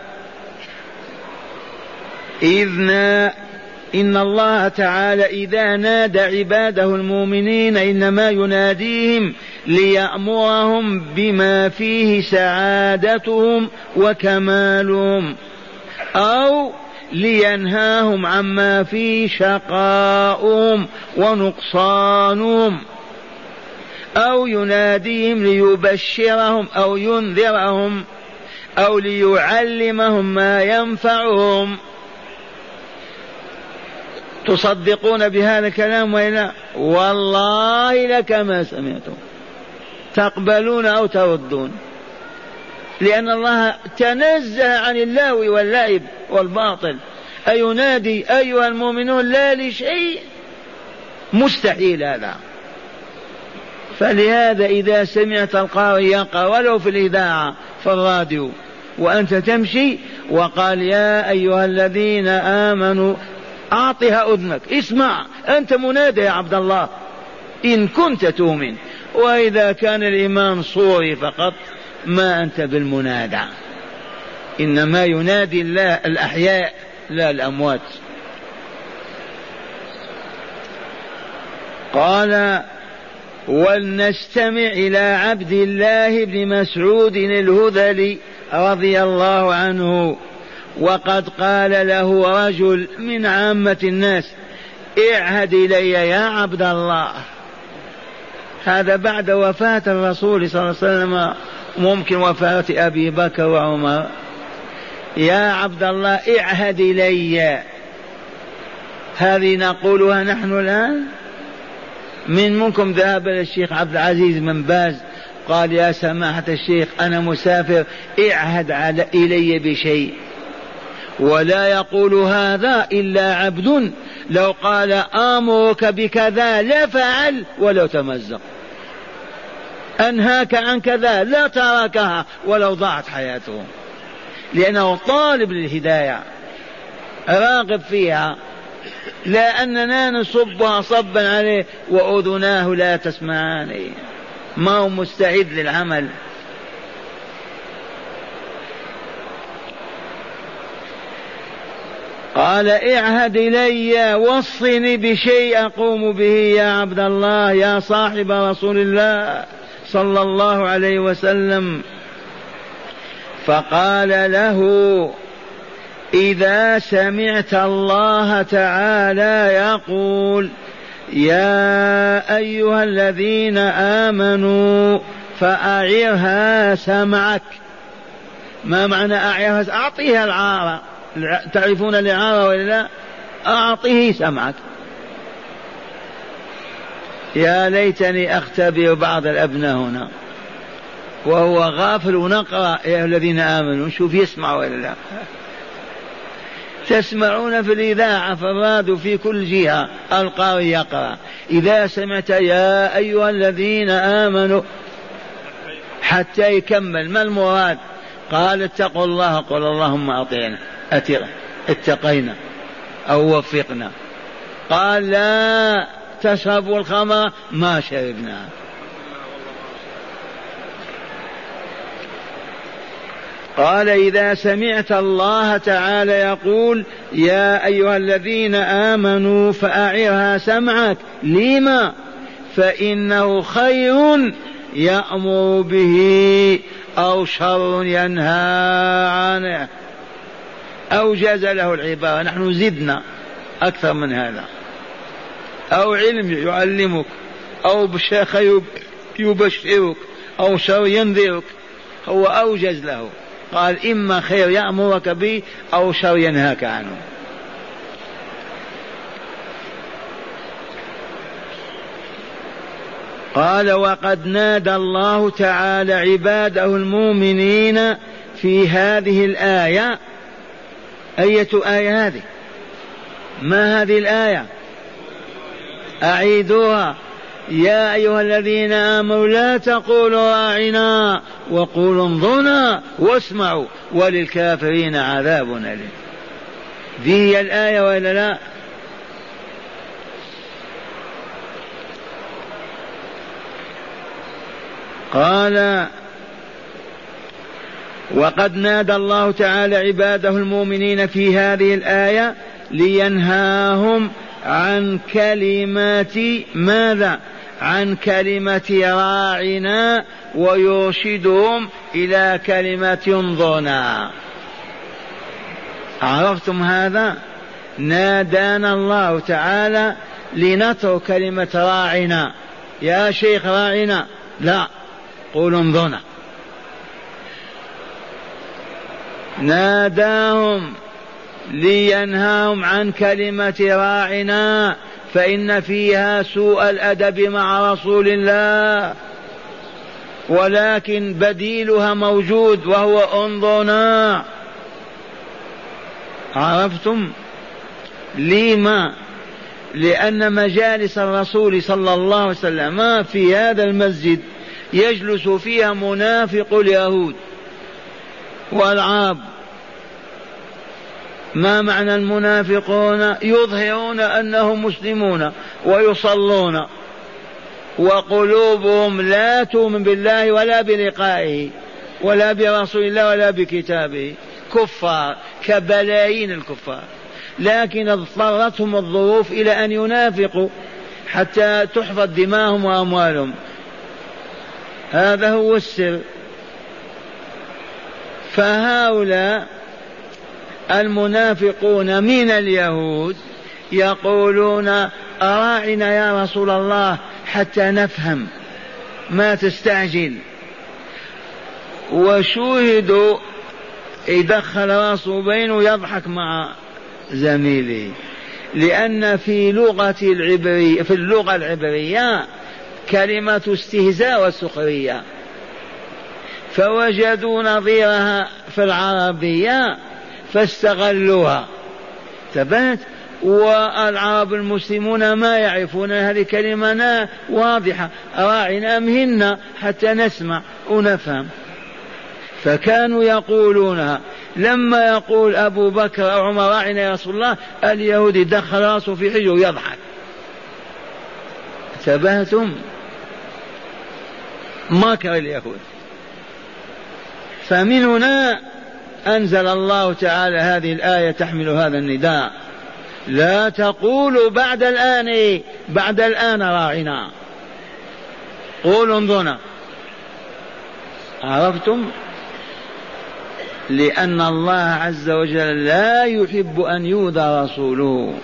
إذنا إن الله تعالى إذا نادى عباده المؤمنين إنما يناديهم ليأمرهم بما فيه سعادتهم وكمالهم، أو لينهاهم عما فيه شقاؤهم ونقصانهم، أو يناديهم ليبشرهم أو ينذرهم أو ليعلمهم ما ينفعهم. تصدقون بهذا الكلام وإلا؟ والله لك ما سمعتم، تقبلون أو تردون، لأن الله تنزه عن اللهو واللعب والباطل. أينادي أيها المؤمنون؟ لا لشيء، مستحيل هذا. فلهذا إذا سمعت القارئ يقرأ ولو في الإذاعة في الراديو وأنت تمشي وقال يا أيها الذين آمنوا، أعطها أذنك، اسمع، أنت منادى يا عبد الله إن كنت تؤمن. وإذا كان الإيمان صوري فقط ما أنت بالمنادى، إنما ينادي الله الأحياء لا الأموات. قال ولنستمع إلى عبد الله بن مسعود الهذلي رضي الله عنه. وقد قال له رجل من عامة الناس اعهد إلي يا عبد الله. هذا بعد وفاة الرسول صلى الله عليه وسلم، ممكن وفاة أبي بكر وعمر. يا عبد الله اعهد إلي، هذه نقولها نحن الآن. من منكم ذهب للشيخ عبد العزيز بن باز قال يا سماحة الشيخ أنا مسافر اعهد على إلي بشيء، ولا يقول هذا إلا عبد لو قال آمرك بكذا لا فعل ولو تمزق، أنهاك عن كذا لا تركها ولو ضاعت حياته، لأنه طالب للهداية راغب فيها، لا أننا نصبها صبا عليه وأذناه لا تسمعان، ما هو مستعد للعمل. قال اعهد إلي وصني بشيء أقوم به يا عبد الله يا صاحب رسول الله صلى الله عليه وسلم. فقال له إذا سمعت الله تعالى يقول يا أيها الذين آمنوا فأعرها سمعك. ما معنى أعرها؟ أعطيها العارة، تعرفون الإعارة ولا لا؟ أعطيه سمعك. يا ليتني أختبر بعض الأبناء هنا وهو غافل ونقرأ يا الذين آمنوا، شوف يسمع ولا لا. تسمعون في الإذاعة في الراديو في كل جهة القارئ يقرأ إذا سمعت يا أيها الذين آمنوا حتى يكمل. ما المراد؟ قال اتقوا الله، قل اللهم أطيعنا أترى اتقينا أو وفقنا. قال لا تشربوا الخمر، ما شربنا. قال إذا سمعت الله تعالى يقول يا أيها الذين آمنوا فأعرها سمعك، لما؟ فإنه خير يأمر به أو شر ينهى عنه. أوجز له العبارة، نحن زدنا أكثر من هذا. أو علم يعلمك، أو بشيخ يبشرك، أو شر ينذرك، هو أوجز له. قال إما خير يأمرك به أو شر ينهاك عنه. قال وقد نادى الله تعالى عباده المؤمنين في هذه الآية. أية آية هذه؟ ما هذه الآية؟ أعيدوها. يا أيها الذين آمنوا لا تقولوا راعنا وقولوا انظرنا واسمعوا وللكافرين عذاب أليم. ذي هي الآية ولا لا؟ قال وقد نادى الله تعالى عباده المؤمنين في هذه الآية لينهاهم عن كلمات ماذا؟ عن كلمة راعنا، ويرشدهم إلى كلمة انظرنا. عرفتم هذا؟ نادانا الله تعالى لنترك كلمة راعنا، يا شيخ راعنا، لا، قولوا انظرنا. ناداهم لينهاهم عن كلمة راعنا، فإن فيها سوء الأدب مع رسول الله، ولكن بديلها موجود وهو انظرنا. عرفتم؟ لما؟ لأن مجالس الرسول صلى الله عليه وسلم في هذا المسجد يجلس فيها منافق اليهود والعرب. ما معنى المنافقون؟ يظهرون أنهم مسلمون ويصلون وقلوبهم لا تؤمن بالله ولا بلقائه ولا برسول الله ولا بكتابه، كفار كبلايين الكفار، لكن اضطرتهم الظروف إلى أن ينافقوا حتى تحفظ دماءهم وأموالهم. هذا هو السر. فهؤلاء المنافقون من اليهود يقولون أراعنا يا رسول الله حتى نفهم، ما تستعجل. وشوهدوا يدخل راسه بينه يضحك مع زميله، لأن في لغة العبرية في اللغة العبرية كلمة استهزاء وسخرية، فوجدوا نظيرها في العربية فاستغلوها. تبات. والعرب المسلمون ما يعرفون هذه كلمة واضحة، راعنا أمهنا حتى نسمع ونفهم، فكانوا يقولونها. لما يقول أبو بكر أو عمر راعنا يا رسول الله، اليهودي دخل راسه في حجره يضحك. انتبهتم؟ مكر اليهود. فمن هنا أنزل الله تعالى هذه الآية تحمل هذا النداء: لا تقولوا بعد الآن بعد الآن راعنا، قولوا انظرنا. عرفتم؟ لأن الله عز وجل لا يحب أن يؤذى رسوله.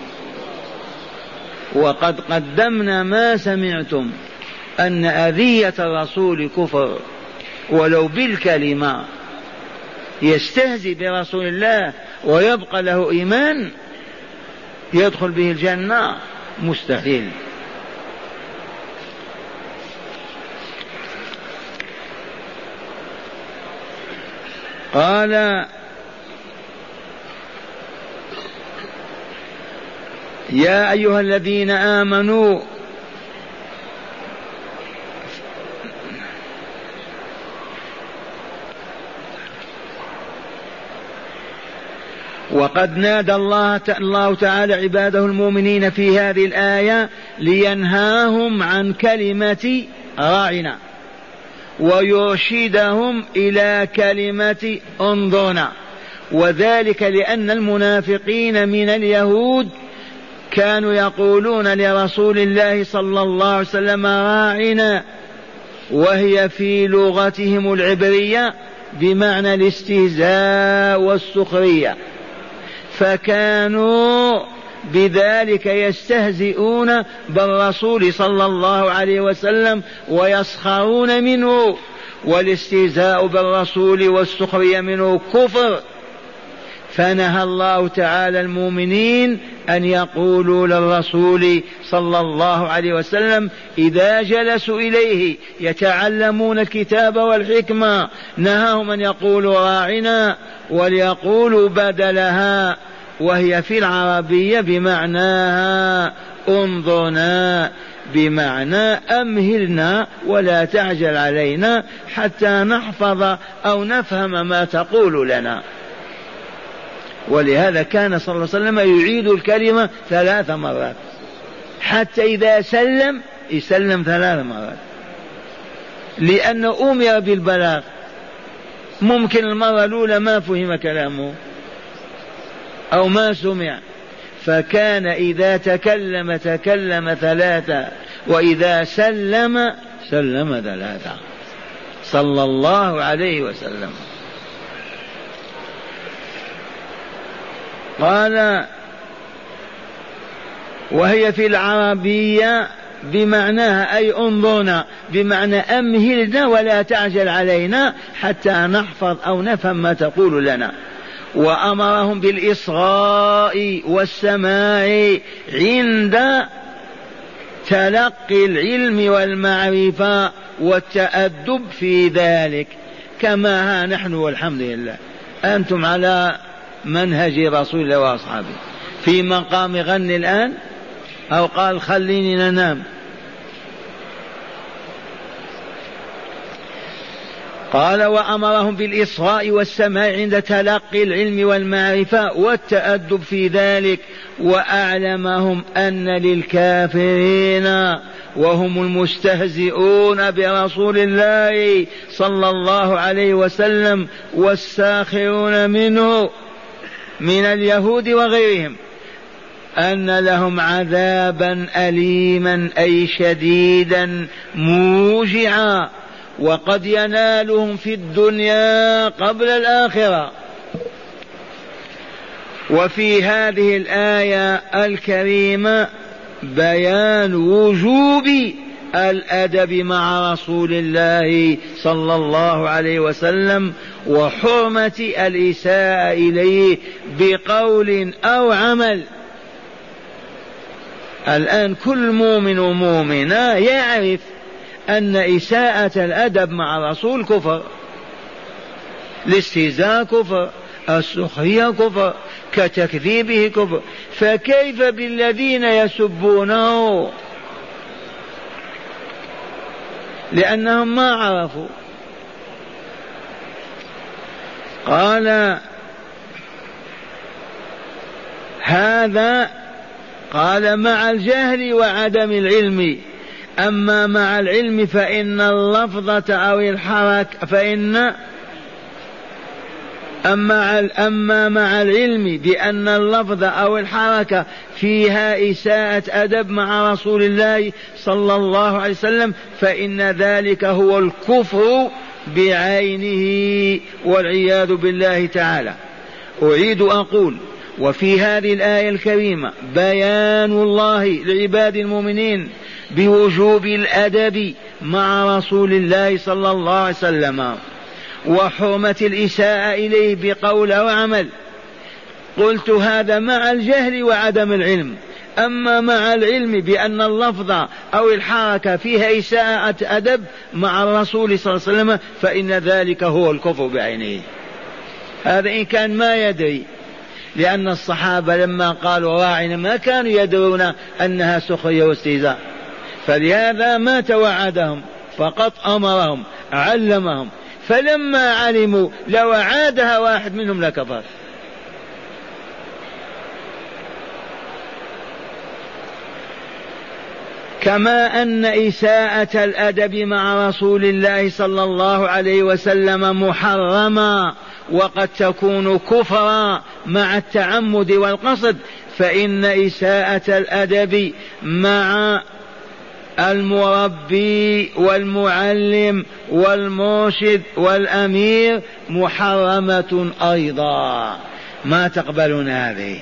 وقد قدمنا ما سمعتم أن أذية الرسول كفر، ولو بالكلمة. يستهزئ برسول الله ويبقى له إيمان يدخل به الجنة؟ مستحيل. قال يا أيها الذين آمنوا وقد نادى الله, الله تعالى عباده المؤمنين في هذه الآية لينهاهم عن كلمة راعنا ويرشدهم إلى كلمة انظرنا، وذلك لأن المنافقين من اليهود كانوا يقولون لرسول الله صلى الله عليه وسلم راعنا، وهي في لغتهم العبرية بمعنى الاستهزاء والسخرية، فكانوا بذلك يستهزئون بالرسول صلى الله عليه وسلم ويسخرون منه، والاستهزاء بالرسول والسخرية منه كفر. فنهى الله تعالى المؤمنين أن يقولوا للرسول صلى الله عليه وسلم إذا جلسوا إليه يتعلمون الكتاب والحكمة، نهاهم أن يقولوا راعنا وليقولوا بدلها، وهي في العربية بمعناها انظرنا، بمعنى أمهلنا ولا تعجل علينا حتى نحفظ أو نفهم ما تقول لنا. ولهذا كان صلى الله عليه وسلم يعيد الكلمة ثلاث مرات، حتى إذا سلم يسلم ثلاث مرات، لأنه أمر بالبلاغ. ممكن المرة الأولى ما فهم كلامه أو ما سمع، فكان إذا تكلم تكلم ثلاثة، وإذا سلم سلم ثلاثة صلى الله عليه وسلم. قال وهي في العربية بمعناها أي انظرنا، بمعنى أمهلنا ولا تعجل علينا حتى نحفظ أو نفهم ما تقول لنا. وأمرهم بالإصغاء والسماع عند تلقي العلم والمعرفة والتأدب في ذلك، كما ها نحن والحمد لله أنتم على منهج رسول الله وأصحابه. في مقام غني الآن أو قال خليني ننام؟ قال وأمرهم بالإصغاء والسماع عند تلقي العلم والمعرفة والتأدب في ذلك، وأعلمهم أن للكافرين وهم المستهزئون برسول الله صلى الله عليه وسلم والساخرون منه من اليهود وغيرهم أن لهم عذابا أليما أي شديدا موجعا، وقد ينالهم في الدنيا قبل الآخرة. وفي هذه الآية الكريمة بيان وجوب الأدب مع رسول الله صلى الله عليه وسلم وحرمة الإساءة إليه بقول أو عمل. الآن كل مؤمن ومؤمنة يعرف أن إساءة الأدب مع الرسول كفر، الاستهزاء كفر، السخرية كفر، كتكذيبه كفر، فكيف بالذين يسبونه لأنهم ما عرفوا؟ قال هذا قال مع الجهل وعدم العلم، أما مع العلم فإن اللفظة أو الحركة فإن أما أما مع العلم بأن اللفظ أو الحركة فيها إساءة أدب مع رسول الله صلى الله عليه وسلم فإن ذلك هو الكفر بعينه والعياذ بالله تعالى. أعيد أقول وفي هذه الآية الكريمة بيان الله لعباد المؤمنين بوجوب الأدب مع رسول الله صلى الله عليه وسلم وحرمة الإساءة إليه بقول أو عمل. قلت هذا مع الجهل وعدم العلم، أما مع العلم بأن اللفظ أو الحركة فيها إساءة أدب مع الرسول صلى الله عليه وسلم فإن ذلك هو الكفر بعينه. هذا إن كان ما يدري، لأن الصحابة لما قالوا راعنا ما كانوا يدرون أنها سخرية واستهزاء، فلهذا ما توعدهم، فقط أمرهم علمهم، فلما علموا لو عادها واحد منهم لكفر. كما أن إساءة الأدب مع رسول الله صلى الله عليه وسلم محرمة وقد تكون كفرا مع التعمد والقصد، فإن إساءة الأدب مع المربي والمعلم والمرشد والأمير محرمة أيضا. ما تقبلون هذه؟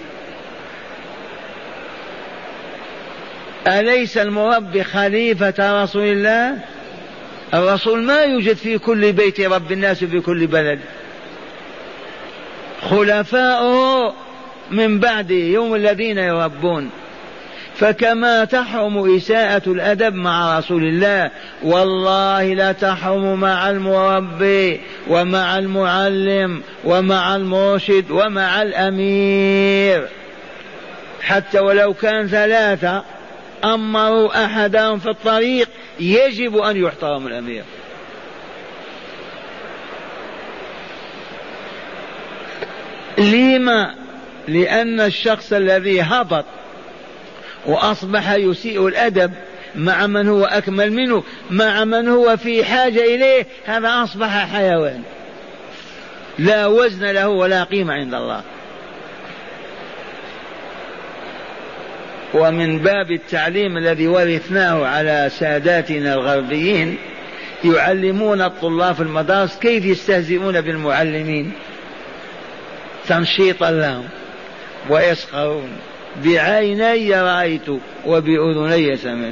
أليس المربي خليفة رسول الله؟ الرسول ما يوجد في كل بيت رب الناس في كل بلد، خلفاؤه من بعده هم الذين يربون. فكما تحرم إساءة الأدب مع رسول الله، والله لا تحرم مع المربي ومع المعلم ومع المرشد ومع الأمير، حتى ولو كان ثلاثة أمروا أحدهم في الطريق يجب أن يحترم الأمير. لما؟ لأن الشخص الذي هبط وأصبح يسيء الأدب مع من هو أكمل منه، مع من هو في حاجة إليه، هذا أصبح حيوان لا وزن له ولا قيمة عند الله. ومن باب التعليم الذي ورثناه على ساداتنا الغربيين، يعلمون الطلاب في المدارس كيف يستهزئون بالمعلمين تنشيطا لهم ويسخرون. بعيني رأيت وبأذني سمعت.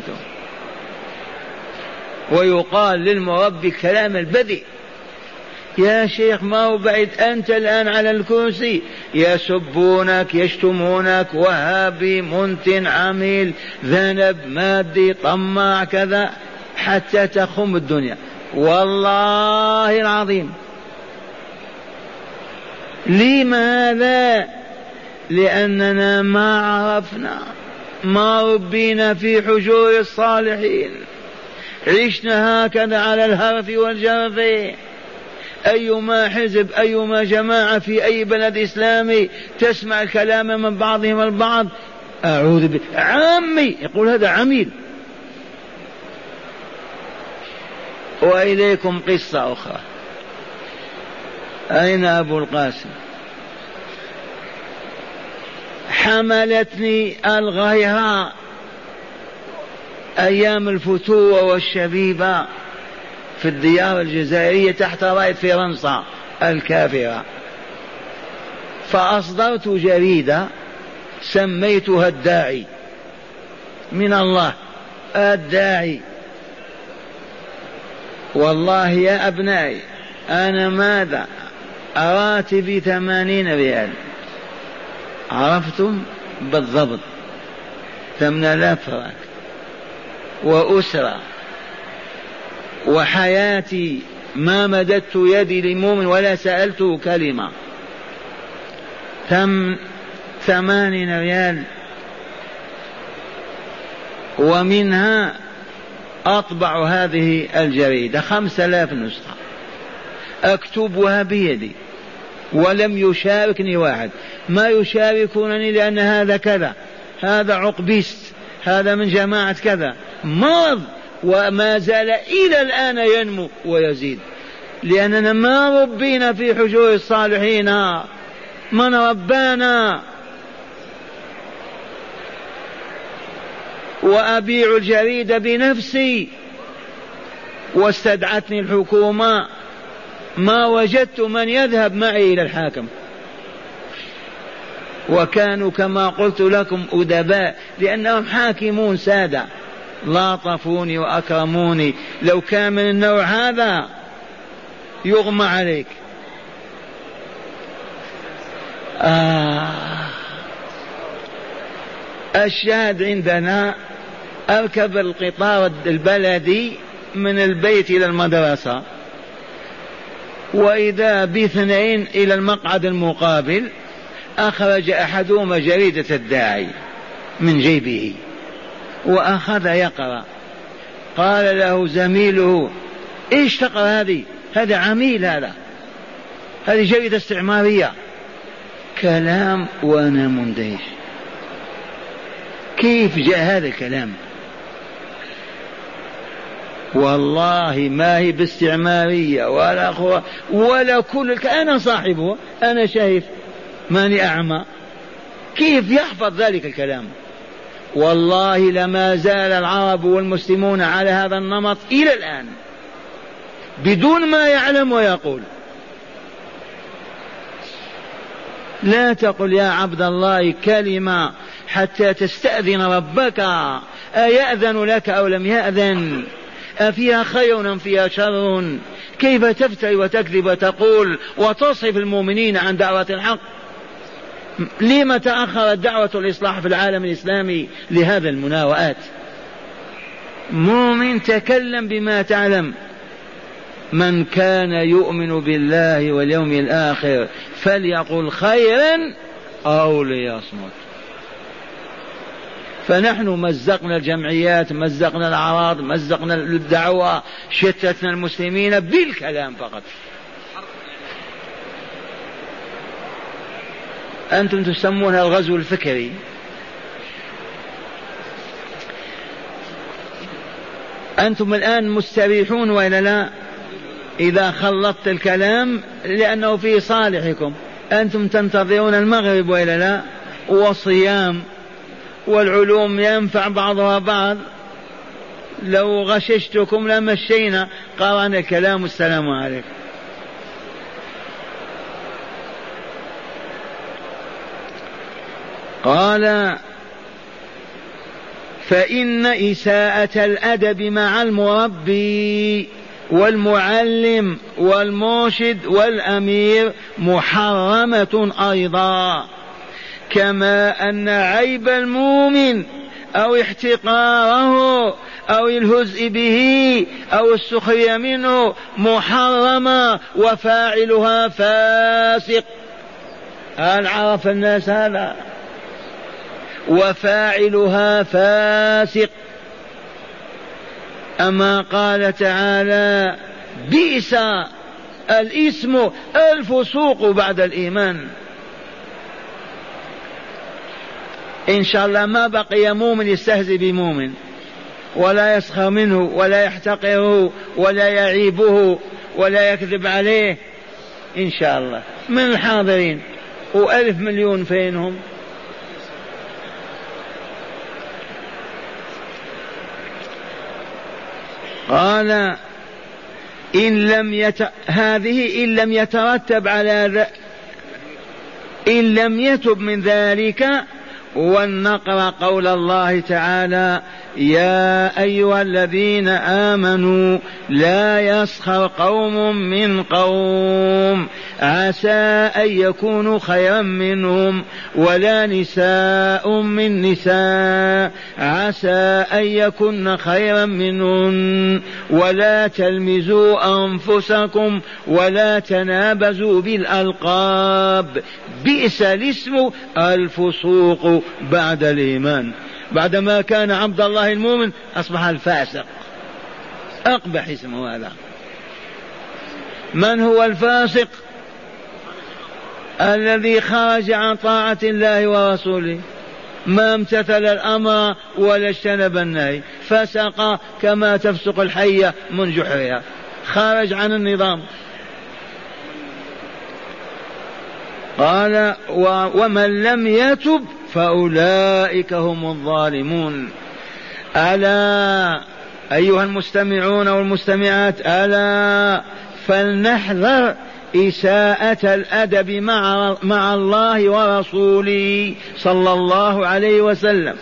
ويقال للمربي كلام البذيء: يا شيخ ما هو بعيد، أنت الآن على الكرسي يسبونك يشتمونك وهابي منتن عميل ذنب مادي طماع كذا حتى تخم الدنيا، والله العظيم. لماذا؟ لأننا ما عرفنا، ما ربينا في حجور الصالحين، عشنا هكذا على الهرف والجرف. أيما حزب أيما جماعة في أي بلد إسلامي تسمع الكلام من بعضهم البعض: أعوذ بالله عمي، يقول هذا عميل. وإليكم قصة أخرى. أين أبو القاسم؟ حملتني الغيرة أيام الفتوة والشبيبة في الديار الجزائرية تحت راية فرنسا الكافرة، فأصدرت جريدة سميتها الداعي من الله، الداعي. والله يا أبنائي أنا ماذا راتبي ثمانين ريال، عرفتم بالضبط، ثمانية آلاف فرنك، وأسرة، وحياتي ما مددت يدي لمؤمن ولا سألته كلمة. ثم ثمانين ريال، ومنها أطبع هذه الجريدة خمسة آلاف نسخة أكتبها بيدي، ولم يشاركني واحد. ما يشاركونني لأن هذا كذا، هذا عقبيست، هذا من جماعة كذا، مرض. وما زال إلى الآن ينمو ويزيد، لأننا ما ربينا في حجور الصالحين، من ربانا. وأبيع الجريدة بنفسي، واستدعتني الحكومة، ما وجدت من يذهب معي إلى الحاكم، وكانوا كما قلت لكم أدباء، لأنهم حاكمون سادة، لاطفوني وأكرموني. لو كان من النوع هذا يغمى عليك. آه. الشاهد عندنا أركب القطار البلدي من البيت إلى المدرسة، وإذا باثنين إلى المقعد المقابل، أخرج أحدهما جريدة الداعي من جيبه وأخذ يقرأ. قال له زميله: إيش تقرأ هذه؟ هذا عميل، هذا هذه جريدة استعمارية. كلام وأنا مندهش، كيف جاء هذا الكلام؟ والله ما هي باستعمارية ولا أخوة ولا كل أنا صاحبه، أنا شايف ماني أعمى، كيف يحفظ ذلك الكلام؟ والله لما زال العرب والمسلمون على هذا النمط إلى الآن بدون ما يعلم ويقول. لا تقل يا عبد الله كلمة حتى تستأذن ربك، أيأذن لك أو لم يأذن؟ أفيها خير أم فيها شر؟ كيف تفتري وتكذب وتقول وتصف المؤمنين عن دعوة الحق؟ لما تأخرت دعوة الإصلاح في العالم الإسلامي لهذا المناوئات؟ مؤمن تكلم بما تعلم. من كان يؤمن بالله واليوم الآخر فليقل خيرا أو ليصمت. فنحن مزقنا الجمعيات، مزقنا الأعراض، مزقنا الدعوة، شتتنا المسلمين بالكلام فقط. أنتم تسمونها الغزو الفكري. أنتم الآن مستريحون وإلا لا؟ إذا خلطت الكلام لأنه في صالحكم. أنتم تنتظرون المغرب وإلا لا؟ وصيام والعلوم ينفع بعضها بعض. لو غششتكم لمشينا قرانا الكلام والسلام عليكم. قال فإن إساءة الأدب مع المربي والمعلم والمرشد والأمير محرمة أيضا، كما أن عيب المؤمن أو احتقاره أو الهزء به أو السخرية منه محرمة وفاعلها فاسق. هل عرف الناس هذا؟ وفاعلها فاسق. أما قال تعالى بئس الاسم الفسوق بعد الإيمان. إن شاء الله ما بقي مؤمن يستهزئ بمؤمن ولا يسخر منه ولا يحتقره ولا يعيبه ولا يكذب عليه إن شاء الله من الحاضرين. وألف مليون فينهم؟ قال إن لم يت... هذه إن لم يترتب على ذ... إن لم يتب من ذلك. ولنقرأ قول الله تعالى يا أيها الذين آمنوا لا يسخر قوم من قوم عسى أن يكونوا خيرا منهم ولا نساء من نساء عسى أن يكن خيرا منهن ولا تلمزوا أنفسكم ولا تنابزوا بالألقاب بئس الاسم الفسوق بعد الإيمان. بعدما كان عبد الله المؤمن أصبح الفاسق، أقبح اسمه هذا. من هو الفاسق؟ الذي خرج عن طاعة الله ورسوله، ما امتثل الأمر ولا اجتنب النهي، فسق كما تفسق الحية من جحرها، خرج عن النظام. قال ومن لم يتب فأولئك هم الظالمون. ألا أيها المستمعون والمستمعات، ألا فلنحذر إساءة الأدب مع, مع الله ورسوله صلى الله عليه وسلم.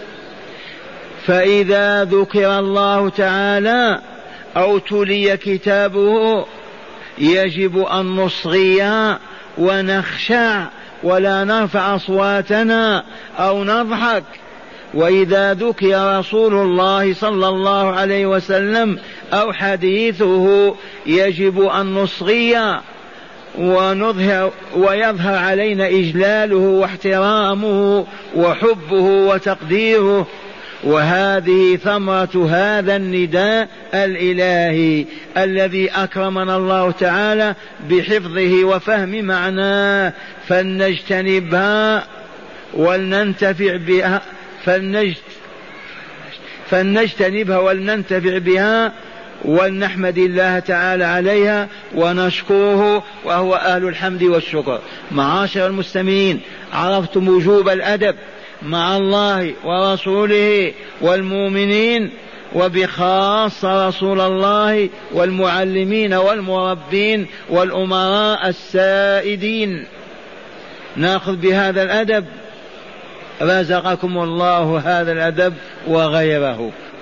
فإذا ذكر الله تعالى أو تلي كتابه يجب أن نصغي ونخشع ولا نرفع أصواتنا أو نضحك. وإذا ذكر رسول الله صلى الله عليه وسلم أو حديثه يجب أن نصغي ونظهر ويظهر علينا إجلاله واحترامه وحبه وتقديره. وهذه ثمرة هذا النداء الإلهي الذي أكرمنا الله تعالى بحفظه وفهم معناه، فلنجتنبها ولننتفع بها فلنجت فلنجتنبها ولننتفع بها ولنحمد الله تعالى عليها ونشكره وهو أهل الحمد والشكر. معاشر المستمعين، عرفتم وجوب الأدب مع الله ورسوله والمؤمنين، وبخاصة رسول الله والمعلمين والمربين والأمراء السائدين. نأخذ بهذا الأدب، رزقكم الله هذا الأدب وغيره.